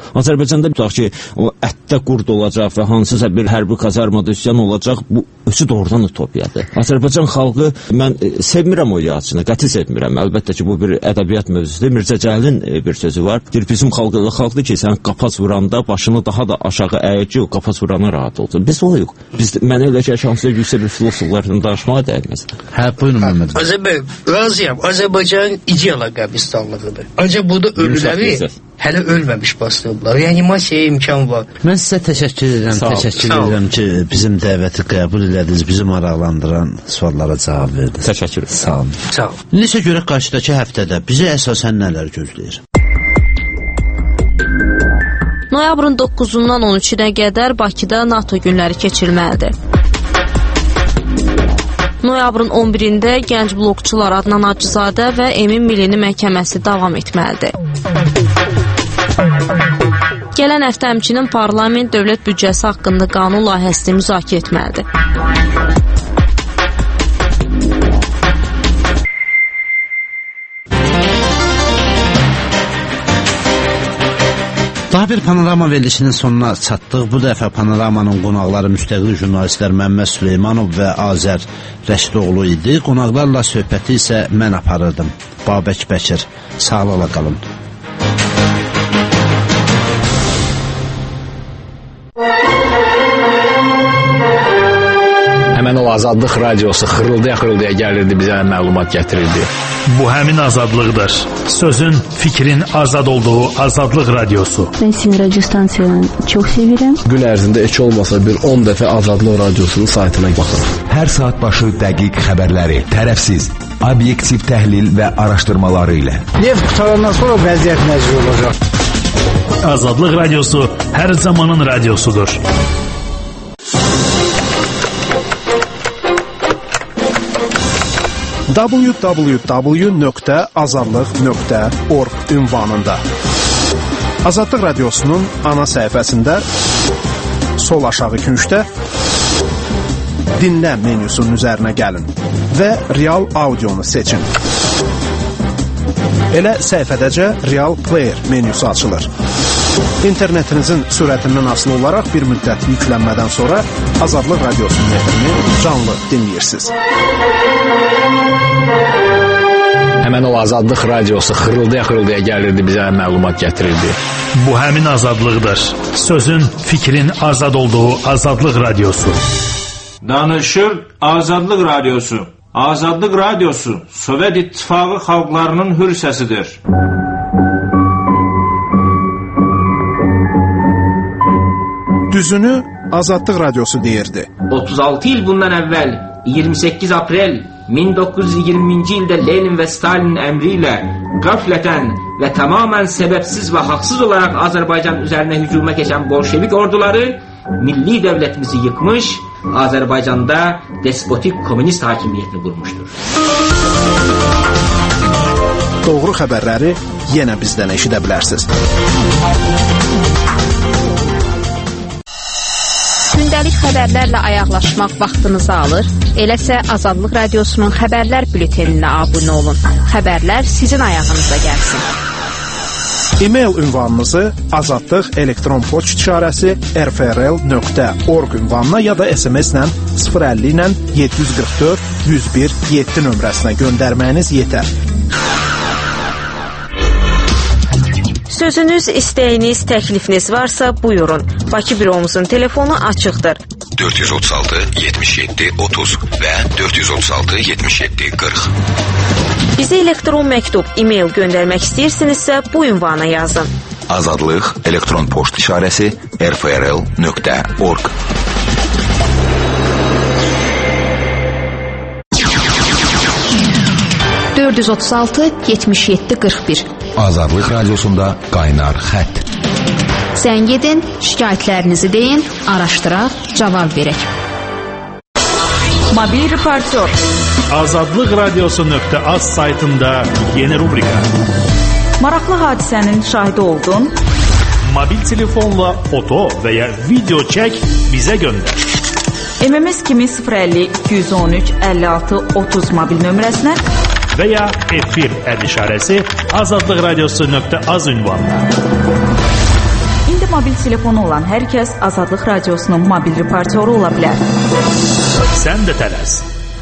Speaker 6: Azərbaycanda tutaq ki, o ətdə qurd olacaq və hansısa bir hərbi kazarmada üsyan olacaq, bu özü doğrudan utopiyadır. Azərbaycan xalqı, mən sevmirəm o yazıçını, qəti sevmirəm. Əlbəttə ki, bu bir ədəbiyyat mövzusudur. Mirzə Cəlilin bir sözü var. Deyir, bizim xalqdır ki, sən qapaz vuranda başını daha da aşağı əyir ki, o qapaz vurana rahat olsun. Biz o yox. Mənə elə ki, şanslı yüksək bir filosoflardan danışmağa dəyməz.
Speaker 3: Hə, buyurun Məhəmməd.
Speaker 4: Razıyam. Azərbaycan ideal qəbristanlığıdır. Ancaq burada ölüləri hələ ölməmiş bastırdılar. Reanimasiyaya imkan var.
Speaker 3: Mən sizə təşəkkür edirəm ki, bizim dəvəti qəbul elədiniz, bizi maraqlandıran suallara cavab verdiniz.
Speaker 6: Təşəkkür edirəm.
Speaker 3: Sağ olun.
Speaker 4: Sağ olun.
Speaker 3: İndi isə görək qarşıdakı həftədə bizi əsasən nələr gözləyir?
Speaker 5: Noyabrın 9-dan 13-nə qədər Bakıda NATO günləri keçirilməlidir. Noyabrın 11-də Gənc Blokçular Adnan Hacızadə və Emin Millini məhkəməsi davam etməlidir. Gələn həftə həmçinin parlament dövlət büdcəsi haqqında qanun layihəsini müzakirə etməlidir.
Speaker 3: Daha bir panorama verilişinin sonuna çatdıq. Bu dəfə panoramanın qonaqları müstəqil jurnalistlər Məmməd Süleymanov və Azər Rəşidoğlu idi. Qonaqlarla söhbəti isə mən aparırdım. Babək Bəkir. Sağlıqla qalın.
Speaker 7: Həmən o Azadlıq radiosu xırıldaya gəlirdi, bizə məlumat gətirirdi.
Speaker 8: Bu həmin azadlıqdır. Sözün, fikrin azad olduğu Azadlıq radiosu.
Speaker 9: Ben sizin radyo stansiyanı çok seviyorum.
Speaker 7: Gün ərzində heç olmasa bir 10 dəfə Azadlıq radiosunun saytına baxın.
Speaker 10: Hər saat başı dəqiq xəbərləri, tərəfsiz, obyektiv təhlil və araşdırmaları ilə.
Speaker 11: Neft qutarandan sonra vəziyyət necə olacaq?
Speaker 8: Azadlıq radiosu hər zamanın radiosudur.
Speaker 12: www.azadlıq.org ünvanında Azadlıq radiosunun ana səhifəsində sol aşağı küncdə dinlə menyusunun üzərinə gəlin və real audionu seçin. Elə səhifədəcə real player menyusu açılır. İnternetinizin sürətindən asılı olaraq bir müddət yüklənmədən sonra Azadlıq radiosunun efrini canlı dinləyirsiniz.
Speaker 7: Həmən o Azadlıq radiosu xırıldaya gəlirdi, bizə məlumat gətirirdi.
Speaker 8: Bu həmin azadlıqdır. Sözün, fikrin azad olduğu Azadlıq radiosu.
Speaker 13: Danışır Azadlıq radiosu. Azadlıq radiosu Sovet İttifaqı xalqlarının hür səsidir.
Speaker 12: Düzünü Azadlıq radiosu deyirdi.
Speaker 14: 36 il bundan əvvəl 28 aprel 1920-ci ildə Lenin və Stalinin əmri ilə qəflətən və tamamən səbəbsiz və haqsız olaraq Azərbaycan üzərinə hücuma keçən bolşevik orduları milli dövlətimizi yıkmış, Azərbaycanda despotik komünist hakimiyyətini qurmuşdur.
Speaker 12: Doğru xəbərləri yenə bizdən eşidə bilərsiniz.
Speaker 2: Gündəlik xəbərlərlə ayaqlaşmaq vaxtınızı alır. Eləsə Azadlıq radiosunun xəbərlər bülteninə abunə olun. Xəbərlər sizin ayağınıza gəlsin.
Speaker 12: E-mail ünvanınızı azadlıq elektron poçt işarəsi rfrl.org ünvanına ya da SMS-lə 050 ilə 744 101 7 nömrəsinə göndərməyiniz yetər.
Speaker 5: Sözünüz, istəyiniz, təklifiniz varsa buyurun. Bakı büromuzun telefonu açıqdır.
Speaker 10: 436 77 30 və 436 77 40.
Speaker 5: Bizə elektron məktub, e-mail göndərmək istəyirsinizsə bu ünvana yazın.
Speaker 10: Azadlıq elektron poçt işarəsi rfrl.org.
Speaker 2: (436-77-41)
Speaker 10: Azadlıq radiosunda qaynar xətt.
Speaker 2: Zəng edin, şikayətlərinizi deyin, araşdıraq, cavab verək.
Speaker 15: Mobil reportör.
Speaker 8: Azadlıq radiosu.az saytında yeni rubrika.
Speaker 15: Maraqlı hadisənin şahidi oldun.
Speaker 8: Mobil telefonla foto və ya video çək, bizə göndər.
Speaker 15: MMS kimi 050 213 56 30 mobil nömrəsinə
Speaker 8: və ya efir əd işarəsi azadlıqradiosu.az ünvanına.
Speaker 15: mobil telefonu olan hər kəs Azadlıq Radiosunun mobil reportyoru ola bilər.
Speaker 8: Sən də tələs.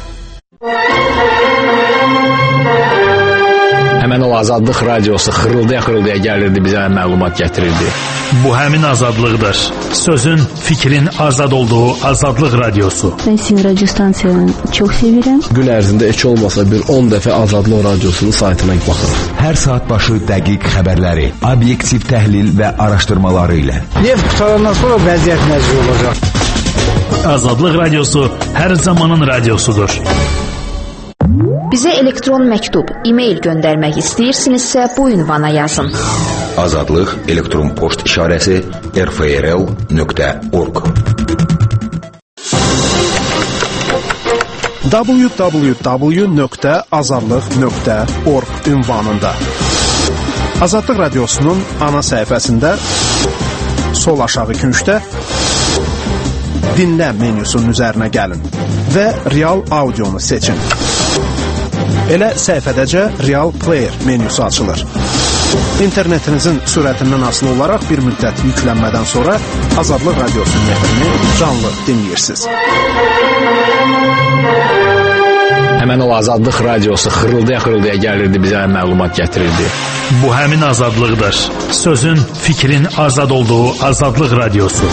Speaker 7: Həmən o Azadlıq Radiosu xırıldaya gəlirdi, bizə məlumat gətirirdi.
Speaker 8: Bu həmin azadlıqdır. Sözün, fikrin azad olduğu Azadlıq Radiosu.
Speaker 9: Ben sizin radyo stansiyanı çok seviyorum.
Speaker 16: Gün ərzində heç olmasa bir 10 dəfə Azadlıq Radiosunun saytına baxırıq.
Speaker 10: Hər saat başı dəqiq xəbərləri, obyektiv təhlil və araşdırmaları ilə.
Speaker 11: Neft qutarandan sonra vəziyyət necə olacaq?
Speaker 8: Azadlıq Radiosu hər zamanın radiosudur.
Speaker 2: Bizə elektron məktub, e-mail göndərmək istəyirsinizsə bu ünvana yazın.
Speaker 10: Azadlıq elektron poçt işarəsi rfrl.org
Speaker 12: www.azadlıq.org ünvanında Azadlıq Radiosunun ana səhifəsində sol aşağı küncdə dinlə menyusunun üzərinə gəlin və Real Audionu seçin. Elə səhifədəcə Real Player menyusu açılır. İnternetinizin sürətindən asılı olaraq bir müddət yüklənmədən sonra Azadlıq Radiosunun nefrini canlı dinləyirsiniz.
Speaker 7: Həmən o Azadlıq Radiosu xırıldaya gəlirdi, bizə məlumat gətirirdi.
Speaker 8: Bu həmin azadlıqdır. Sözün, fikrin azad olduğu Azadlıq Radiosu.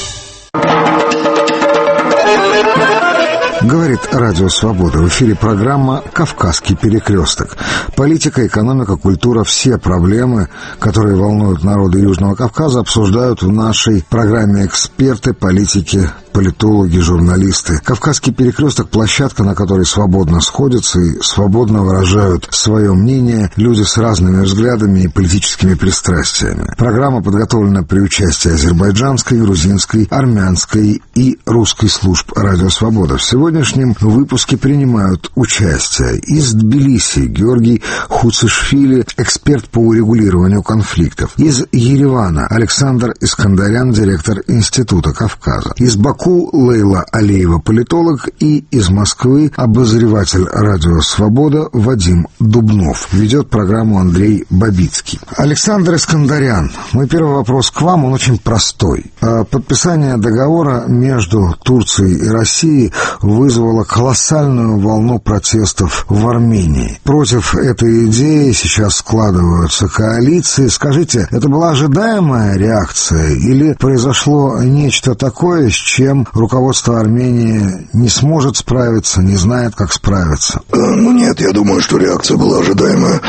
Speaker 17: Говорит Радио Свобода. В эфире программа «Кавказский перекресток». Политика, экономика, культура – все проблемы, которые волнуют народы Южного Кавказа, обсуждают в нашей программе эксперты, политики, политологи, журналисты. «Кавказский перекресток» – площадка, на которой свободно сходятся и свободно выражают свое мнение люди с разными взглядами и политическими пристрастиями. Программа подготовлена при участии азербайджанской, грузинской, армянской и русской служб «Радио Свобода». В сегодняшнем выпуске принимают участие из Тбилиси Георгий Хуцишвили, эксперт по урегулированию конфликтов, из Еревана Александр Искандарян, директор Института Кавказа, из Баку Лейла Алиева, политолог, и из Москвы обозреватель «Радио Свобода» Вадим Дубнов. Ведет программу Андрей Бабицкий. Александр Искандарян, мой первый вопрос к вам, он очень простой. Подписание договора между Турцией и Россией вызвало колоссальную волну протестов в Армении. Против этой идеи сейчас складываются коалиции. Скажите, это была ожидаемая реакция или произошло нечто такое, с чем руководство Армении не сможет справиться, не знает, как справиться?
Speaker 18: Нет, я думаю, что реакция была ожидаемая.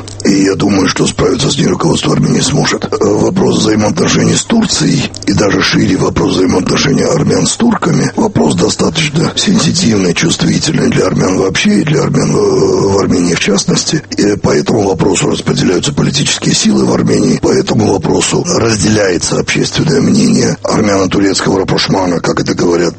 Speaker 18: И я думаю, что справиться с ней руководство Армении сможет. Вопрос взаимоотношений с Турцией и даже шире вопрос взаимоотношений армян с турками – вопрос достаточно сенситивный, чувствительный для армян вообще и для армян в Армении в частности. И по этому вопросу распределяются политические силы в Армении, по этому вопросу разделяется общественное мнение армяно-турецкого рапрошмана, как это говорят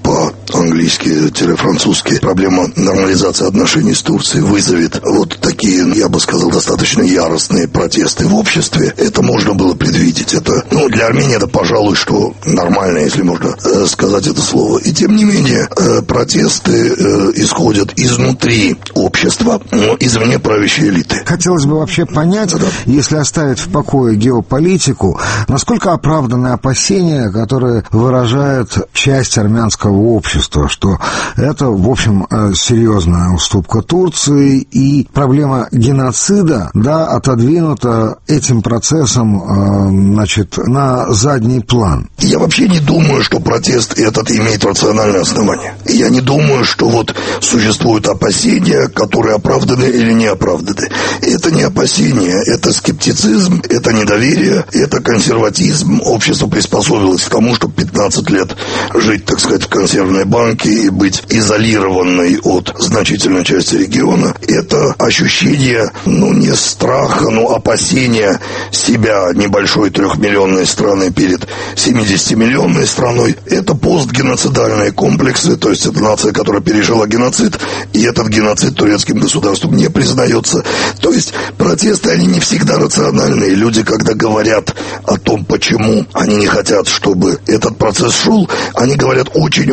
Speaker 18: по-английски-французски. Проблема нормализации отношений с Турцией вызовет вот такие, я бы сказал, достаточно яростные протесты в обществе. Это можно было предвидеть. Это, для Армении это, пожалуй, что нормально, если можно сказать это слово. И тем не менее, протесты исходят изнутри общества, но извне правящей элиты.
Speaker 17: Хотелось бы вообще понять, если оставить в покое геополитику, насколько оправданы опасения, которые выражает часть армянского общества, что это, в общем, серьезная уступка Турции и проблема геноцида, отодвинута этим процессом, на задний план.
Speaker 18: Я вообще не думаю, что протест этот имеет рациональное основание. Я не думаю, что существуют опасения, которые оправданы или не оправданы. Это не опасения, это скептицизм, это недоверие, это консерватизм. Общество приспособилось к тому, чтобы 15 лет жить, так сказать, в консервной банке и быть изолированной от значительной части региона. Это ощущение, не страха, опасения себя небольшой 3-миллионной страны перед 70-миллионной страной. Это постгеноцидальные комплексы, то есть это нация, которая пережила геноцид, и этот геноцид турецким государством не признается. То есть протесты, они не всегда рациональные. Люди, когда говорят о том, почему они не хотят, чтобы этот процесс шел, они говорят очень-очень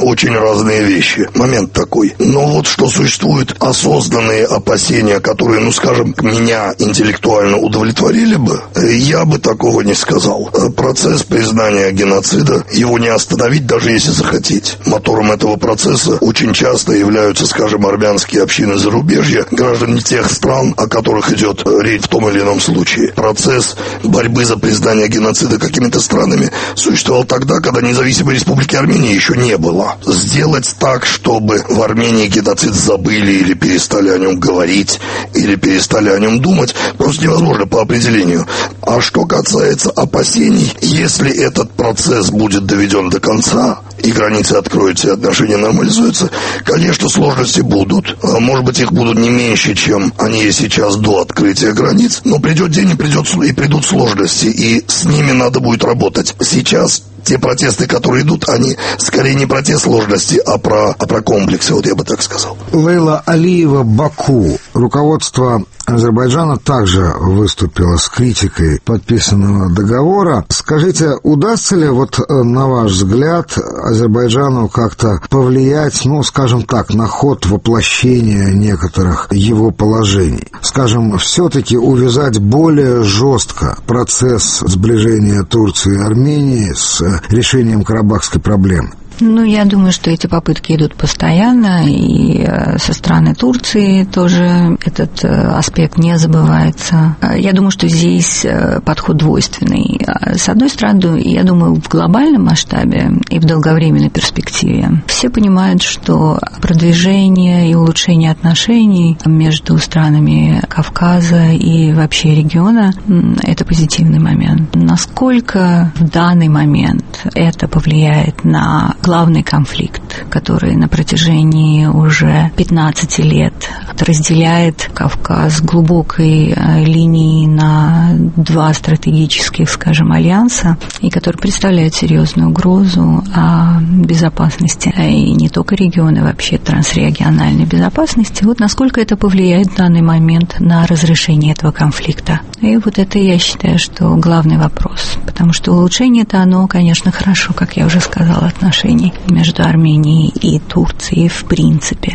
Speaker 18: разные вещи. Момент такой. Но вот что существуют осознанные опасения, которые, ну скажем, меня интеллектуально удовлетворили бы, я бы такого не сказал. Процесс признания геноцида, его не остановить, даже если захотеть. Мотором этого процесса очень часто являются, скажем, армянские общины зарубежья, граждане тех стран, о которых идет речь в том или ином случае. Процесс борьбы за признание геноцида какими-то странами существовал тогда, когда независимой республики Армения еще не было. Сделать так, чтобы в Армении геноцид забыли или перестали о нем говорить, или перестали о нем думать, просто невозможно по определению. А что касается опасений, если этот процесс будет доведен до конца, и границы откроются, и отношения нормализуются, конечно, сложности будут. Может быть, их будут не меньше, чем они есть сейчас до открытия границ, но придет день, и придут сложности, и с ними надо будет работать. Сейчас те протесты, которые идут, они скорее не про те сложности, а про комплексы, вот я бы так сказал.
Speaker 17: Лейла Алиева, Баку. Руководство Азербайджана также выступило с критикой подписанного договора. Скажите, удастся ли, вот на ваш взгляд, Азербайджану как-то повлиять, ну, скажем так, на ход воплощения некоторых его положений? Скажем, все-таки увязать более жестко процесс сближения Турции и Армении с решением карабахской проблемы?
Speaker 19: Ну, я думаю, что эти попытки идут постоянно, и со стороны Турции тоже этот аспект не забывается. Я думаю, что здесь подход двойственный. С одной стороны, я думаю, в глобальном масштабе и в долговременной перспективе все понимают, что продвижение и улучшение отношений между странами Кавказа и вообще региона – это позитивный момент. Насколько в данный момент это повлияет на главный конфликт, который на протяжении уже 15 лет разделяет Кавказ глубокой линией на два стратегических, скажем, альянса, и который представляет серьезную угрозу безопасности, и не только региона, вообще трансрегиональной безопасности. Вот насколько это повлияет в данный момент на разрешение этого конфликта. И вот это, я считаю, что главный вопрос, потому что улучшение-то оно, конечно, хорошо, как я уже сказала, отношений между Арменией и Турцией в принципе.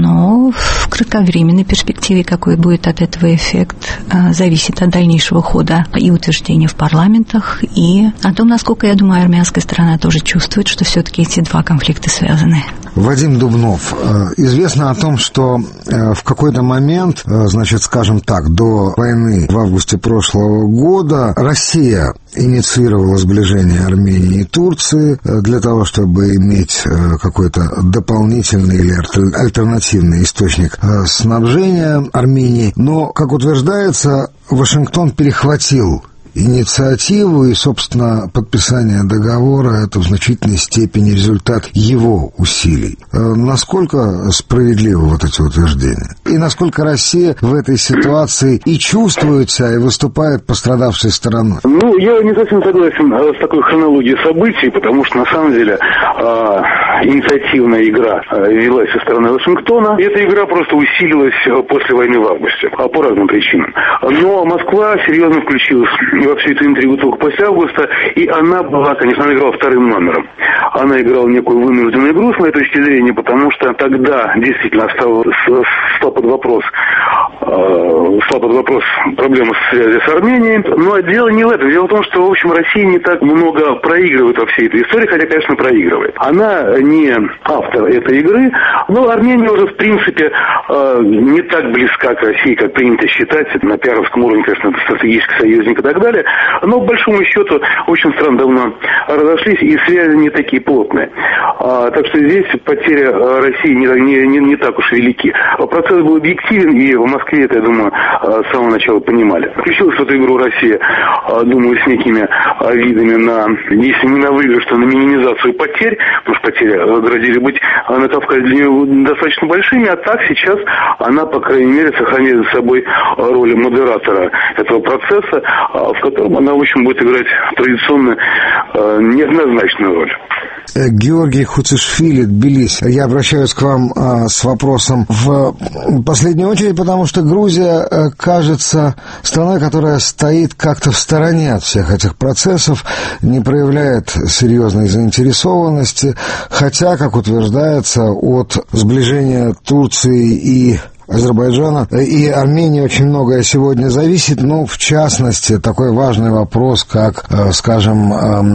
Speaker 19: Но в кратковременной перспективе какой будет от этого эффект, зависит от дальнейшего хода и утверждения в парламентах, и о том, насколько, я думаю, армянская сторона тоже чувствует, что все-таки эти два конфликта связаны.
Speaker 17: Вадим Дубнов, известно о том, что в какой-то момент, значит, скажем так, до войны в августе прошлого года Россия инициировала сближение Армении и Турции для того, чтобы иметь какой-то дополнительный или альтернативный источник снабжения Армении. Но, как утверждается, Вашингтон перехватил инициативу, и, собственно, подписание договора – это в значительной степени результат его усилий. Насколько справедливы вот эти утверждения? И насколько Россия в этой ситуации и чувствует себя, и выступает пострадавшей стороной?
Speaker 20: Ну, я не совсем согласен с такой хронологией событий, потому что, на самом деле, инициативная игра велась со стороны Вашингтона, и эта игра просто усилилась после войны в августе, по разным причинам. Но Москва серьезно включилась во всю эту интригу только после августа, и она была, конечно, она играла вторым номером. Она играла некую вынужденную игру с моей точки зрения, потому что тогда действительно стал под вопрос проблемы связи с Арменией. Но дело не в этом. Дело в том, что, в общем, Россия не так много проигрывает во всей этой истории, хотя, конечно, проигрывает. Она не автор этой игры, но Армения уже, в принципе, не так близка к России, как принято считать. На пиаровском уровне, конечно, это стратегический союзник и так далее. Но, по большому счету, очень страны давно разошлись, и связи не такие плотные. Так что здесь потери России не так уж велики. Процесс был объективен, и в Москве это, я думаю, с самого начала понимали. Включилась в эту игру Россия, думаю, с некими видами на, если не на выигрыш, то на минимизацию потерь, потому что потери грозили быть на Кавказе для нее достаточно большими, а так сейчас она, по крайней мере, сохраняет за собой роль модератора этого процесса, в котором она, в общем, будет играть традиционно неоднозначную роль.
Speaker 17: Георгий Хуцишвили, Тбилиси. Я обращаюсь к вам с вопросом в последнюю очередь, потому что Грузия кажется страной, которая стоит как-то в стороне от всех этих процессов, не проявляет серьезной заинтересованности, хотя, как утверждается, от сближения Турции и Азербайджана и Армении очень многое сегодня зависит, но в частности такой важный вопрос, как, скажем,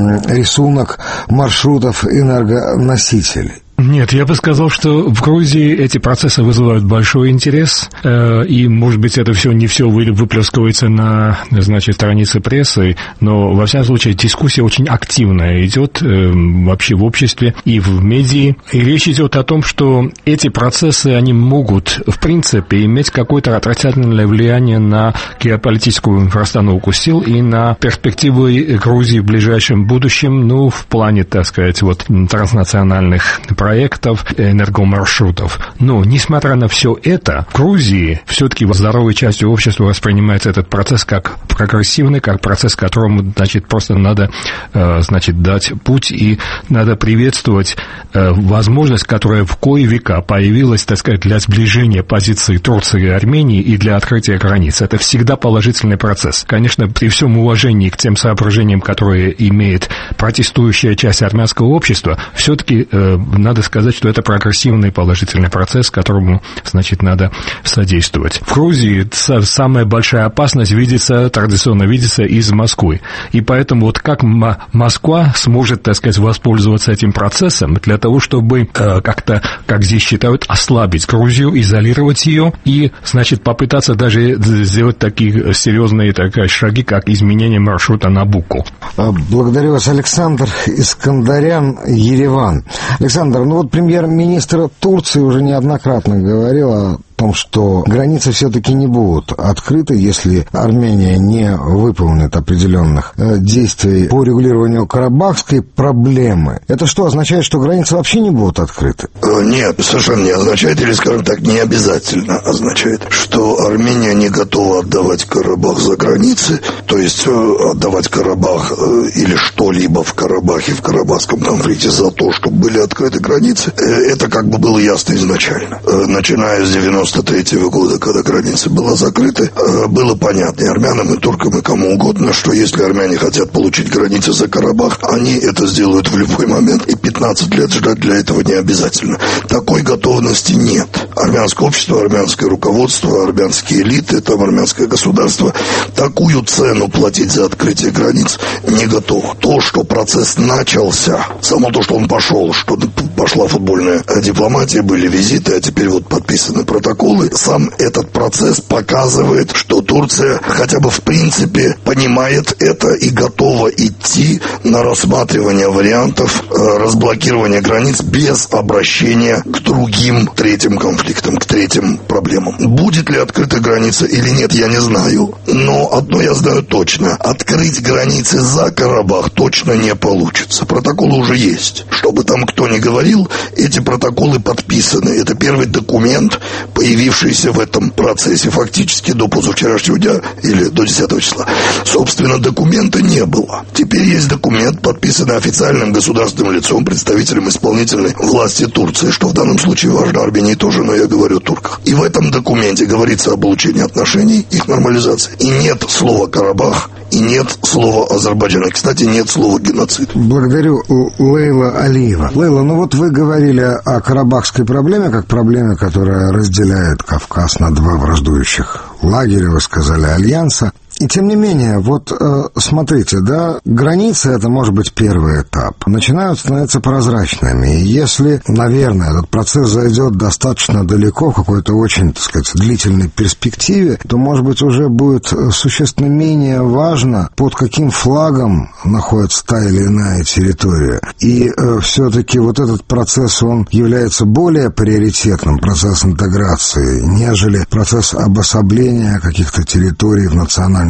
Speaker 17: рисунок маршрутов энергоносителей.
Speaker 7: Нет, я бы сказал, что в Грузии эти процессы вызывают большой интерес, и, может быть, это не все выплескивается на, значит, странице прессы, но, во всяком случае, дискуссия очень активная идет вообще в обществе и в медиа. И речь идет о том, что эти процессы, они могут, в принципе, иметь какое-то отрицательное влияние на геополитическую расстановку сил и на перспективы Грузии в ближайшем будущем, ну, в плане, так сказать, вот, транснациональных проектов, энергомаршрутов. Но, несмотря на все это, в Грузии все-таки здоровой частью общества воспринимается этот процесс как прогрессивный, как процесс, которому, значит, просто надо, значит, дать путь, и надо приветствовать возможность, которая в кои века появилась, так сказать, для сближения позиций Турции и Армении и для открытия границ. Это всегда положительный процесс. Конечно, при всем уважении к тем соображениям, которые имеет протестующая часть армянского общества, все-таки надо сказать, что это прогрессивный положительный процесс, которому, значит, надо содействовать. В Грузии самая большая опасность традиционно видится из Москвы. И поэтому вот как Москва сможет, так сказать, воспользоваться этим процессом для того, чтобы как-то, как здесь считают, ослабить Грузию, изолировать ее и, значит, попытаться даже сделать такие серьезные шаги, как изменение маршрута Набуко.
Speaker 17: Благодарю вас, Александр Искандарян, Ереван. Александр, ну вот премьер-министр Турции уже неоднократно говорил о том, что границы все-таки не будут открыты, если Армения не выполнит определенных действий по регулированию карабахской проблемы. Это что, означает, что границы вообще не будут открыты?
Speaker 18: Нет, совершенно не означает, или, скажем так, не обязательно означает, что Армения не готова отдавать Карабах за границы, то есть отдавать Карабах или что-либо в Карабахе, в карабахском конфликте за то, чтобы были открыты границы. Это как бы было ясно изначально. Начиная с 93-го года, когда граница была закрыта, было понятно и армянам, и туркам, и кому угодно, что если армяне хотят получить границы за Карабах, они это сделают в любой момент, и 15 лет ждать для этого не обязательно. Такой готовности нет. Армянское общество, армянское руководство, армянские элиты, там армянское государство такую цену платить за открытие границ не готово. То, что процесс начался, само то, что он пошел, что пошла футбольная дипломатия, были визиты, а теперь вот подписаны протоколы, сам этот процесс показывает, что Турция хотя бы в принципе понимает это и готова идти на рассматривание вариантов разблокирования границ без обращения к другим третьим конфликтам, к третьим проблемам. Будет ли открыта граница или нет, я не знаю, но одно я знаю точно: открыть границы за Карабах точно не получится. Протоколы уже есть. Что бы там кто ни говорил, эти протоколы подписаны. Это первый документ, появившийся в этом процессе фактически до позавчерашнего дня или до 10 числа. Собственно, документа не было. Теперь есть документ, подписанный официальным государственным лицом, представителем исполнительной власти Турции, что в данном случае важно Армении тоже, но я говорю о турках. И в этом документе говорится об улучшении отношений, их нормализации. И нет слова «Карабах», и нет слова Азербайджана. Кстати, нет слова геноцид.
Speaker 17: Благодарю, Лейла Алиева. Лейла, ну вот вы говорили о карабахской проблеме, как проблеме, которая разделяет Кавказ на два враждующих лагеря, вы сказали, альянса. И тем не менее, вот смотрите, да, границы — это может быть первый этап. Начинают становиться прозрачными. И если, наверное, этот процесс зайдет достаточно далеко, в какой-то очень, так сказать, длительной перспективе, то, может быть, уже будет существенно менее важно, под каким флагом находится та или иная территория. И все-таки вот этот процесс, он является более приоритетным, процесс интеграции, нежели процесс обособления каких-то территорий в национальном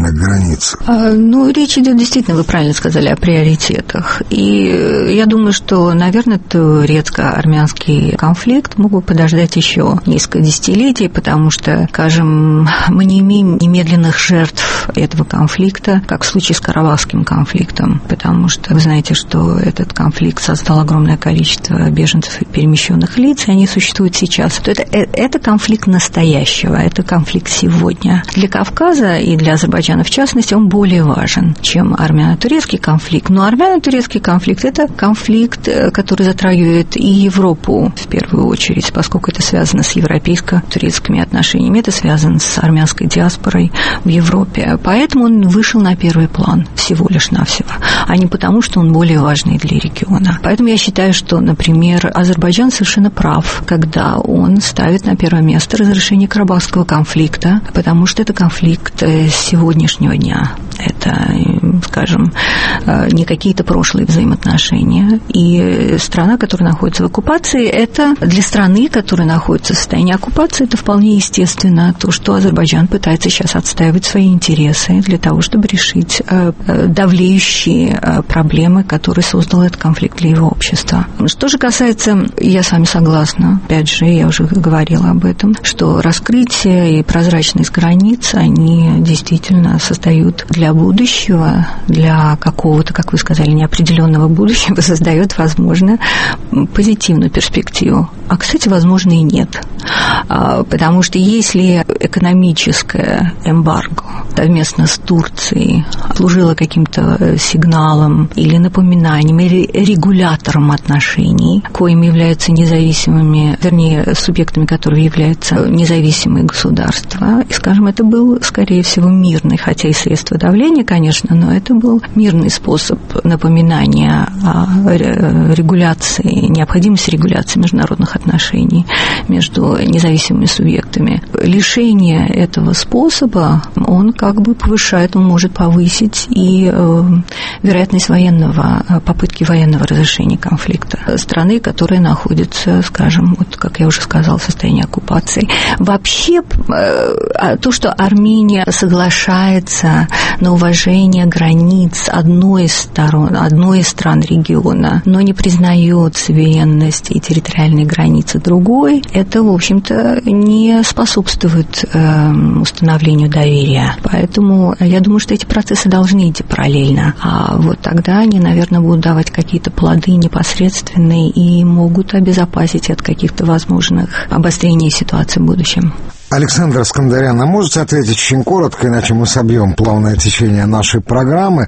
Speaker 17: территориальных границах?
Speaker 19: Речь идет действительно, вы правильно сказали, о приоритетах. И я думаю, что, наверное, турецко-армянский конфликт мог бы подождать еще несколько десятилетий, потому что, скажем, мы не имеем немедленных жертв этого конфликта, как в случае с Карабахским конфликтом, потому что вы знаете, что этот конфликт создал огромное количество беженцев и перемещенных лиц, и они существуют сейчас. Это конфликт настоящего, это конфликт сегодня. Для Кавказа и для Азербайджана, в частности, он более важен, чем армяно-турецкий конфликт. Но армяно-турецкий конфликт – это конфликт, который затрагивает и Европу в первую очередь, поскольку это связано с европейско-турецкими отношениями, это связано с армянской диаспорой в Европе. Поэтому он вышел на первый план всего лишь навсего, а не потому, что он более важный для региона. Поэтому я считаю, что, например, Азербайджан совершенно прав, когда он ставит на первое место разрешение Карабахского конфликта, потому что это конфликт сегодняшнего дня. Это, скажем, не какие-то прошлые взаимоотношения. И страна, которая находится в оккупации, это для страны, которая находится в состоянии оккупации, это вполне естественно то, что Азербайджан пытается сейчас отстаивать свои интересы для того, чтобы решить давлеющие проблемы, которые создал этот конфликт для его общества. Что же касается, я с вами согласна, опять же, я уже говорила об этом, что раскрытие и прозрачность границ, они действительно создают для будущего, для какого-то, как вы сказали, неопределенного будущего, создает, возможно, позитивную перспективу. А, кстати, возможно, и нет. Потому что если экономическое эмбарго совместно с Турцией служило каким-то сигналом или напоминанием, или регулятором отношений, коими являются независимыми, вернее, субъектами, которые являются независимые государства, и, скажем, это был, скорее всего, мирный, хотя и средство давления, конечно, но это был мирный способ напоминания о регуляции, необходимости регуляции международных отношений между независимыми субъектами. Лишение этого способа, он как бы повышает, он может повысить и вероятность попытки военного разрешения конфликта страны, которая находится, скажем, вот, как я уже сказала, в состоянии оккупации. Вообще, то, что Армения соглашается на уважение границ одной из стран региона, но не признает суверенность и территориальные границы другой, это, в общем-то, не способствует установлению доверия. Поэтому я думаю, что эти процессы должны идти параллельно. А вот тогда они, наверное, будут давать какие-то плоды непосредственные и могут обезопасить от каких-то возможных обострений ситуации в будущем.
Speaker 17: Александр Скандарян, а можете ответить очень коротко, иначе мы собьем плавное течение нашей программы.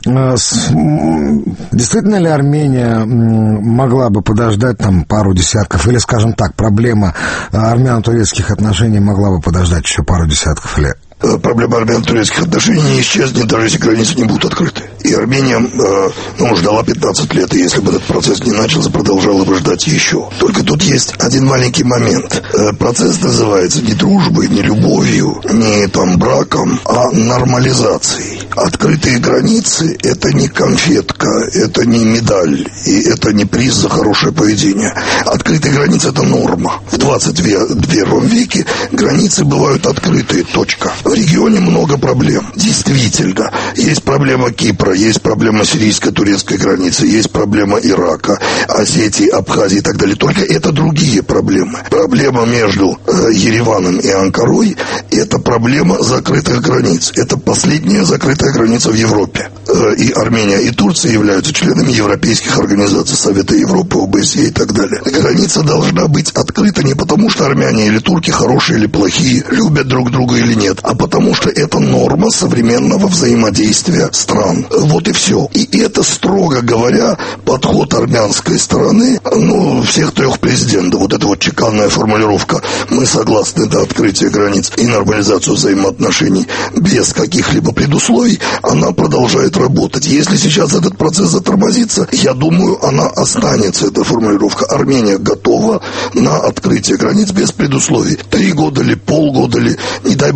Speaker 17: Действительно ли Армения могла бы подождать там пару десятков, или, скажем так, проблема армяно-турецких отношений могла бы подождать еще пару десятков лет?
Speaker 18: Проблема армяно-турецких отношений не исчезнет, даже если границы не будут открыты. И Армения ждала 15 лет, и если бы этот процесс не начался, продолжала бы ждать еще. Только тут есть один маленький момент. Процесс называется не дружбой, не любовью, не браком, а нормализацией. Открытые границы – это не конфетка, это не медаль, и это не приз за хорошее поведение. Открытые границы – это норма. В 21 веке границы бывают открытые, точка. В регионе много проблем. Действительно, есть проблема Кипра, есть проблема сирийско-турецкой границы, есть проблема Ирака, Осетии, Абхазии и так далее. Только это другие проблемы. Проблема между Ереваном и Анкарой – это проблема закрытых границ. Это последняя закрытая граница в Европе. И Армения, и Турция являются членами европейских организаций, Совета Европы, ОБСЕ и так далее. Граница должна быть открыта не потому, что армяне или турки хорошие или плохие, любят друг друга или нет, а потому что это норма современного взаимодействия стран. Вот и все. И это, строго говоря, подход армянской стороны, всех трех президентов. Вот эта вот чеканная формулировка «мы согласны до открытия границ и нормализацию взаимоотношений без каких-либо предусловий», она продолжает работать. Если сейчас этот процесс затормозится, я думаю, она останется, эта формулировка. Армения готова на открытие границ без предусловий. 3 года ли, полгода ли, не дай бог, 20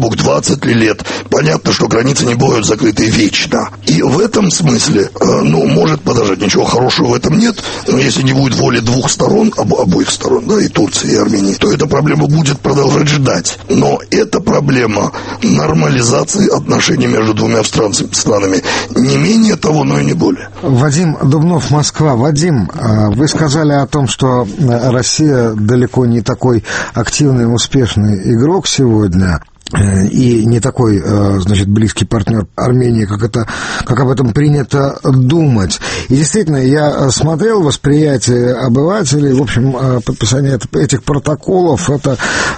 Speaker 18: 20 лет. Понятно, что границы не бывают закрыты вечно. И в этом смысле, может подождать, ничего хорошего в этом нет, но если не будет воли двух сторон, обоих сторон, да, и Турции, и Армении, то эта проблема будет продолжать ждать. Но эта проблема нормализации отношений между двумя странами не менее того, но и не более.
Speaker 17: Вадим Дубнов, Москва. Вадим, вы сказали о том, что Россия далеко не такой активный и успешный игрок сегодня, и не такой, близкий партнер Армении, как об этом принято думать. И действительно, я смотрел восприятие обывателей, в общем, подписание этих протоколов, это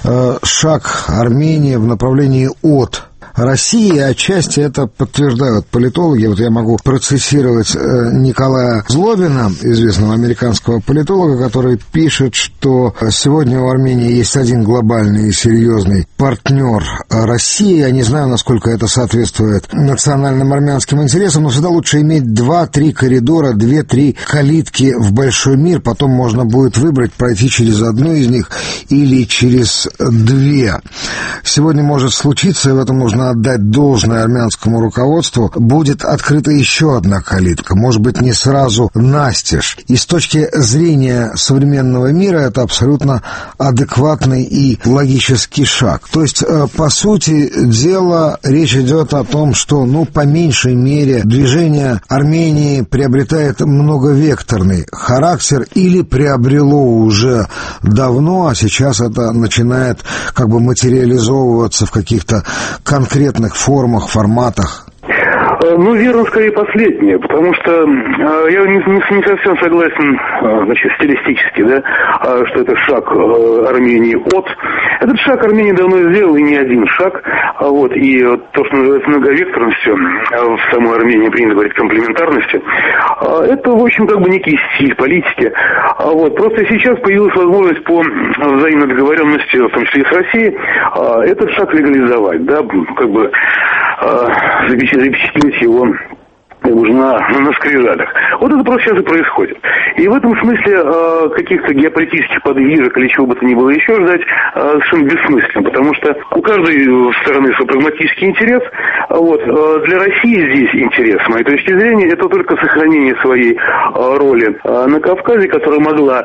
Speaker 17: шаг Армении в направлении от России, отчасти это подтверждают политологи. Вот я могу процитировать Николая Злобина, известного американского политолога, который пишет, что сегодня у Армении есть один глобальный и серьезный партнер России. Я не знаю, насколько это соответствует национальным армянским интересам, но всегда лучше иметь 2-3 коридора, 2-3 калитки в большой мир. Потом можно будет выбрать, пройти через одну из них или через 2. Сегодня может случиться, и в этом нужно отдать должное армянскому руководству, будет открыта еще одна калитка, может быть, не сразу настежь. И с точки зрения современного мира это абсолютно адекватный и логический шаг. То есть, по сути дела, речь идет о том, что, по меньшей мере, движение Армении приобретает многовекторный характер или приобрело уже давно, а сейчас это начинает материализовываться в каких-то конкретных формах, форматах.
Speaker 20: Верно, скорее последнее, потому что я не совсем согласен, стилистически, да, что это шаг Армении от. Этот шаг Армения давно сделал, и не один шаг. И то, что называется многовекторностью, в самой Армении принято говорить комплементарностью, это, в общем, некий стиль политики. Просто сейчас появилась возможность по взаимной договоренности, в том числе и с Россией, этот шаг легализовать, да, запечатлеть его уже на скрижалях. Это просто сейчас и происходит. И в этом смысле каких-то геополитических подвижек или чего бы то ни было еще ждать совершенно бессмысленно, потому что у каждой стороны свой прагматический интерес. Для России здесь интерес, с моей точки зрения, это только сохранение своей роли на Кавказе, которая могла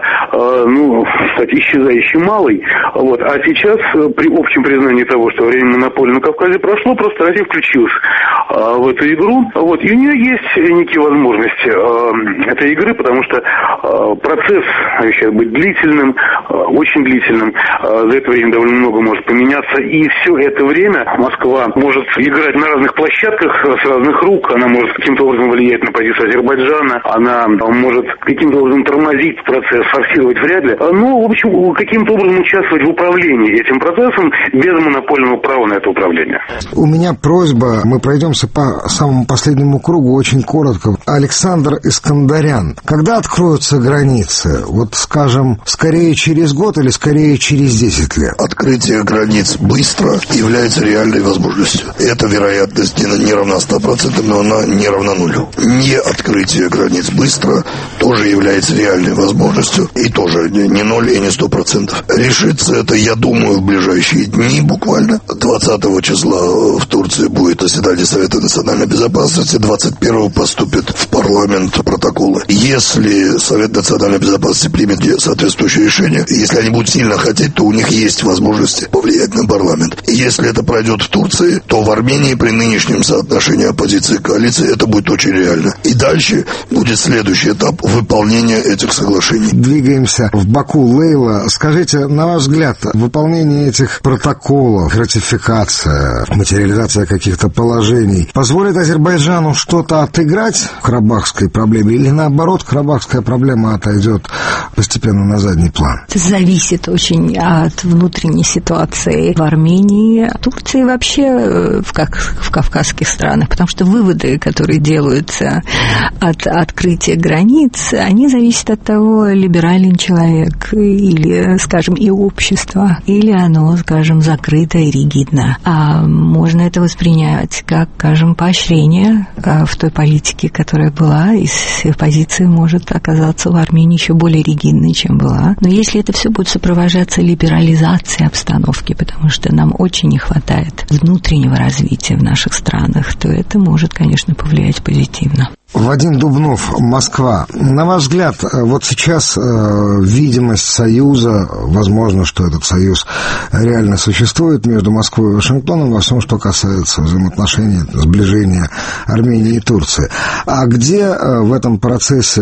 Speaker 20: стать исчезающей малой. А сейчас, при общем признании того, что время монополии на Кавказе прошло, просто Россия включилась в эту игру. И у нее есть некие возможности этой игры, потому что процесс обещает быть длительным, очень длительным. За это время довольно много может поменяться. И все это время Москва может играть на разных площадках с разных рук. Она может каким-то образом влиять на позицию Азербайджана. Она может каким-то образом тормозить процесс, форсировать вряд ли. В общем, каким-то образом участвовать в управлении этим процессом без монопольного права на это управление.
Speaker 17: У меня просьба, мы пройдемся по самому последнему кругу очень коротко. Александр Искандарян. Когда откроются границы? Скажем, скорее через год или скорее через 10 лет?
Speaker 18: Открытие границ быстро является реальной возможностью. Эта вероятность не равна 100%, но она не равна нулю. Не открытие границ быстро тоже является реальной возможностью. И тоже не 0 и не 100%. Решится это, я думаю, в ближайшие дни буквально. 20 числа в Турции будет заседание Совета национальной безопасности. 21-го поступит в парламент протоколы. Если Совет национальной безопасности примет соответствующее решение, если они будут сильно хотеть, то у них есть возможности повлиять на парламент. И если это пройдет в Турции, то в Армении при нынешнем соотношении оппозиции и коалиции это будет очень реально. И дальше будет следующий этап выполнения этих соглашений.
Speaker 17: Двигаемся в Баку. Лейла, скажите, на ваш взгляд, выполнение этих протоколов, ратификация, материализация каких-то положений позволит Азербайджану что-то отыграть в карабахской проблеме или наоборот карабахская проблема отойдет постепенно на задний план?
Speaker 19: Это зависит очень от внутренней ситуации в Армении, Турции вообще в кавказских странах, потому что выводы, которые делаются от открытия границ, они зависят от того, либерален человек или, скажем, и общество, или оно, скажем, закрыто и ригидно. А можно это воспринять как, скажем, поощрение в той политике, которая была, и позиция может оказаться в Армении еще более ригидной, чем была. Но если это все будет сопровождаться либерализацией обстановки, потому что нам очень не хватает внутреннего развития в наших странах, то это может, конечно, повлиять позитивно.
Speaker 17: Вадим Дубнов, Москва. На ваш взгляд, вот сейчас видимость союза, возможно, что этот союз реально существует между Москвой и Вашингтоном во всем, что касается взаимоотношений, сближения Армении и Турции. А где в этом процессе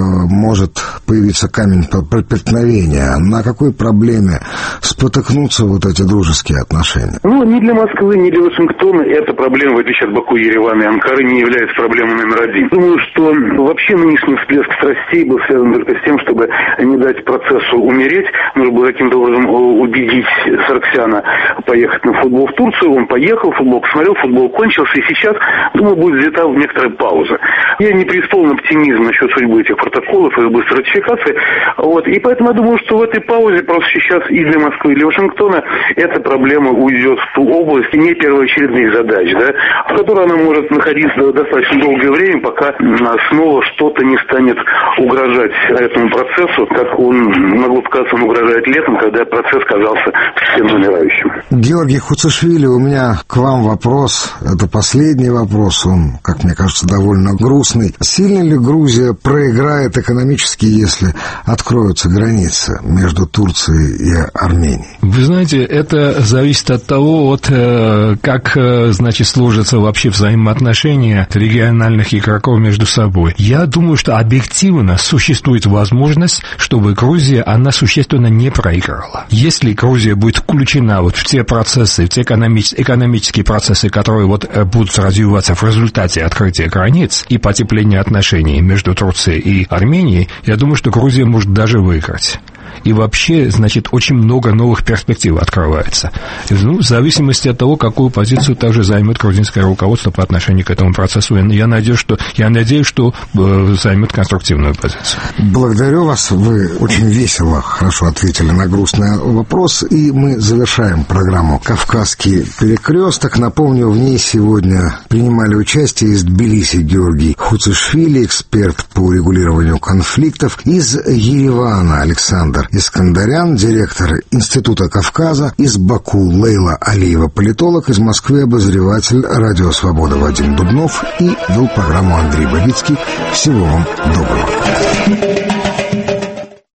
Speaker 17: может появиться камень преткновения? На какой проблеме спотыкнутся вот эти дружеские отношения?
Speaker 20: Ну, ни для Москвы, ни для Вашингтона эта проблема, в отличие от Баку, Еревана и Анкары, не является проблемой номер один. Думаю, что вообще нынешний всплеск страстей был связан только с тем, чтобы не дать процессу умереть. Нужно было каким-то образом убедить Сарксяна поехать на футбол в Турцию. Он поехал, футбол посмотрел, футбол кончился, и сейчас, думаю, будет взята некоторая пауза. Я не преисполнен оптимизм насчет судьбы этих протоколов и быстрой ратификации. Вот. И поэтому я думаю, что в этой паузе просто сейчас и для Москвы, и для Вашингтона эта проблема уйдет в ту область не первоочередных задач, да, в которой она может находиться достаточно долгое время, пока снова что-то не станет угрожать этому процессу, как он могло показаться, он угрожает летом, когда процесс казался постепенно умирающим.
Speaker 17: Георгий Хуцишвили, у меня к вам вопрос. Это последний вопрос, он, как мне кажется, довольно грустный. Сильно ли Грузия проиграет экономически, если откроются границы между Турцией и Арменией?
Speaker 7: Вы знаете, это зависит от того, как, значит, сложатся вообще взаимоотношения региональных игроков между собой. Я думаю, что объективно существует возможность, чтобы Грузия, она существенно не проиграла. Если Грузия будет включена вот в те процессы, в те экономические процессы, которые вот будут развиваться в результате открытия границ и потепления отношений между Турцией и Арменией, я думаю, что Грузия может даже выиграть. И вообще, значит, очень много новых перспектив открывается. Ну, в зависимости от того, какую позицию также займет грузинское руководство по отношению к этому процессу. Я надеюсь, что займет конструктивную позицию.
Speaker 17: Благодарю вас. Вы очень весело, хорошо ответили на грустный вопрос. И мы завершаем программу «Кавказский перекресток». Напомню, в ней сегодня принимали участие из Тбилиси Георгий Хуцишвили, эксперт по регулированию конфликтов, из Еревана Александр Искандарян, директор Института Кавказа, из Баку Лейла Алиева, политолог, из Москвы обозреватель Радио Свобода Вадим Дубнов, и вел программу Андрей Бабицкий. Всего вам доброго.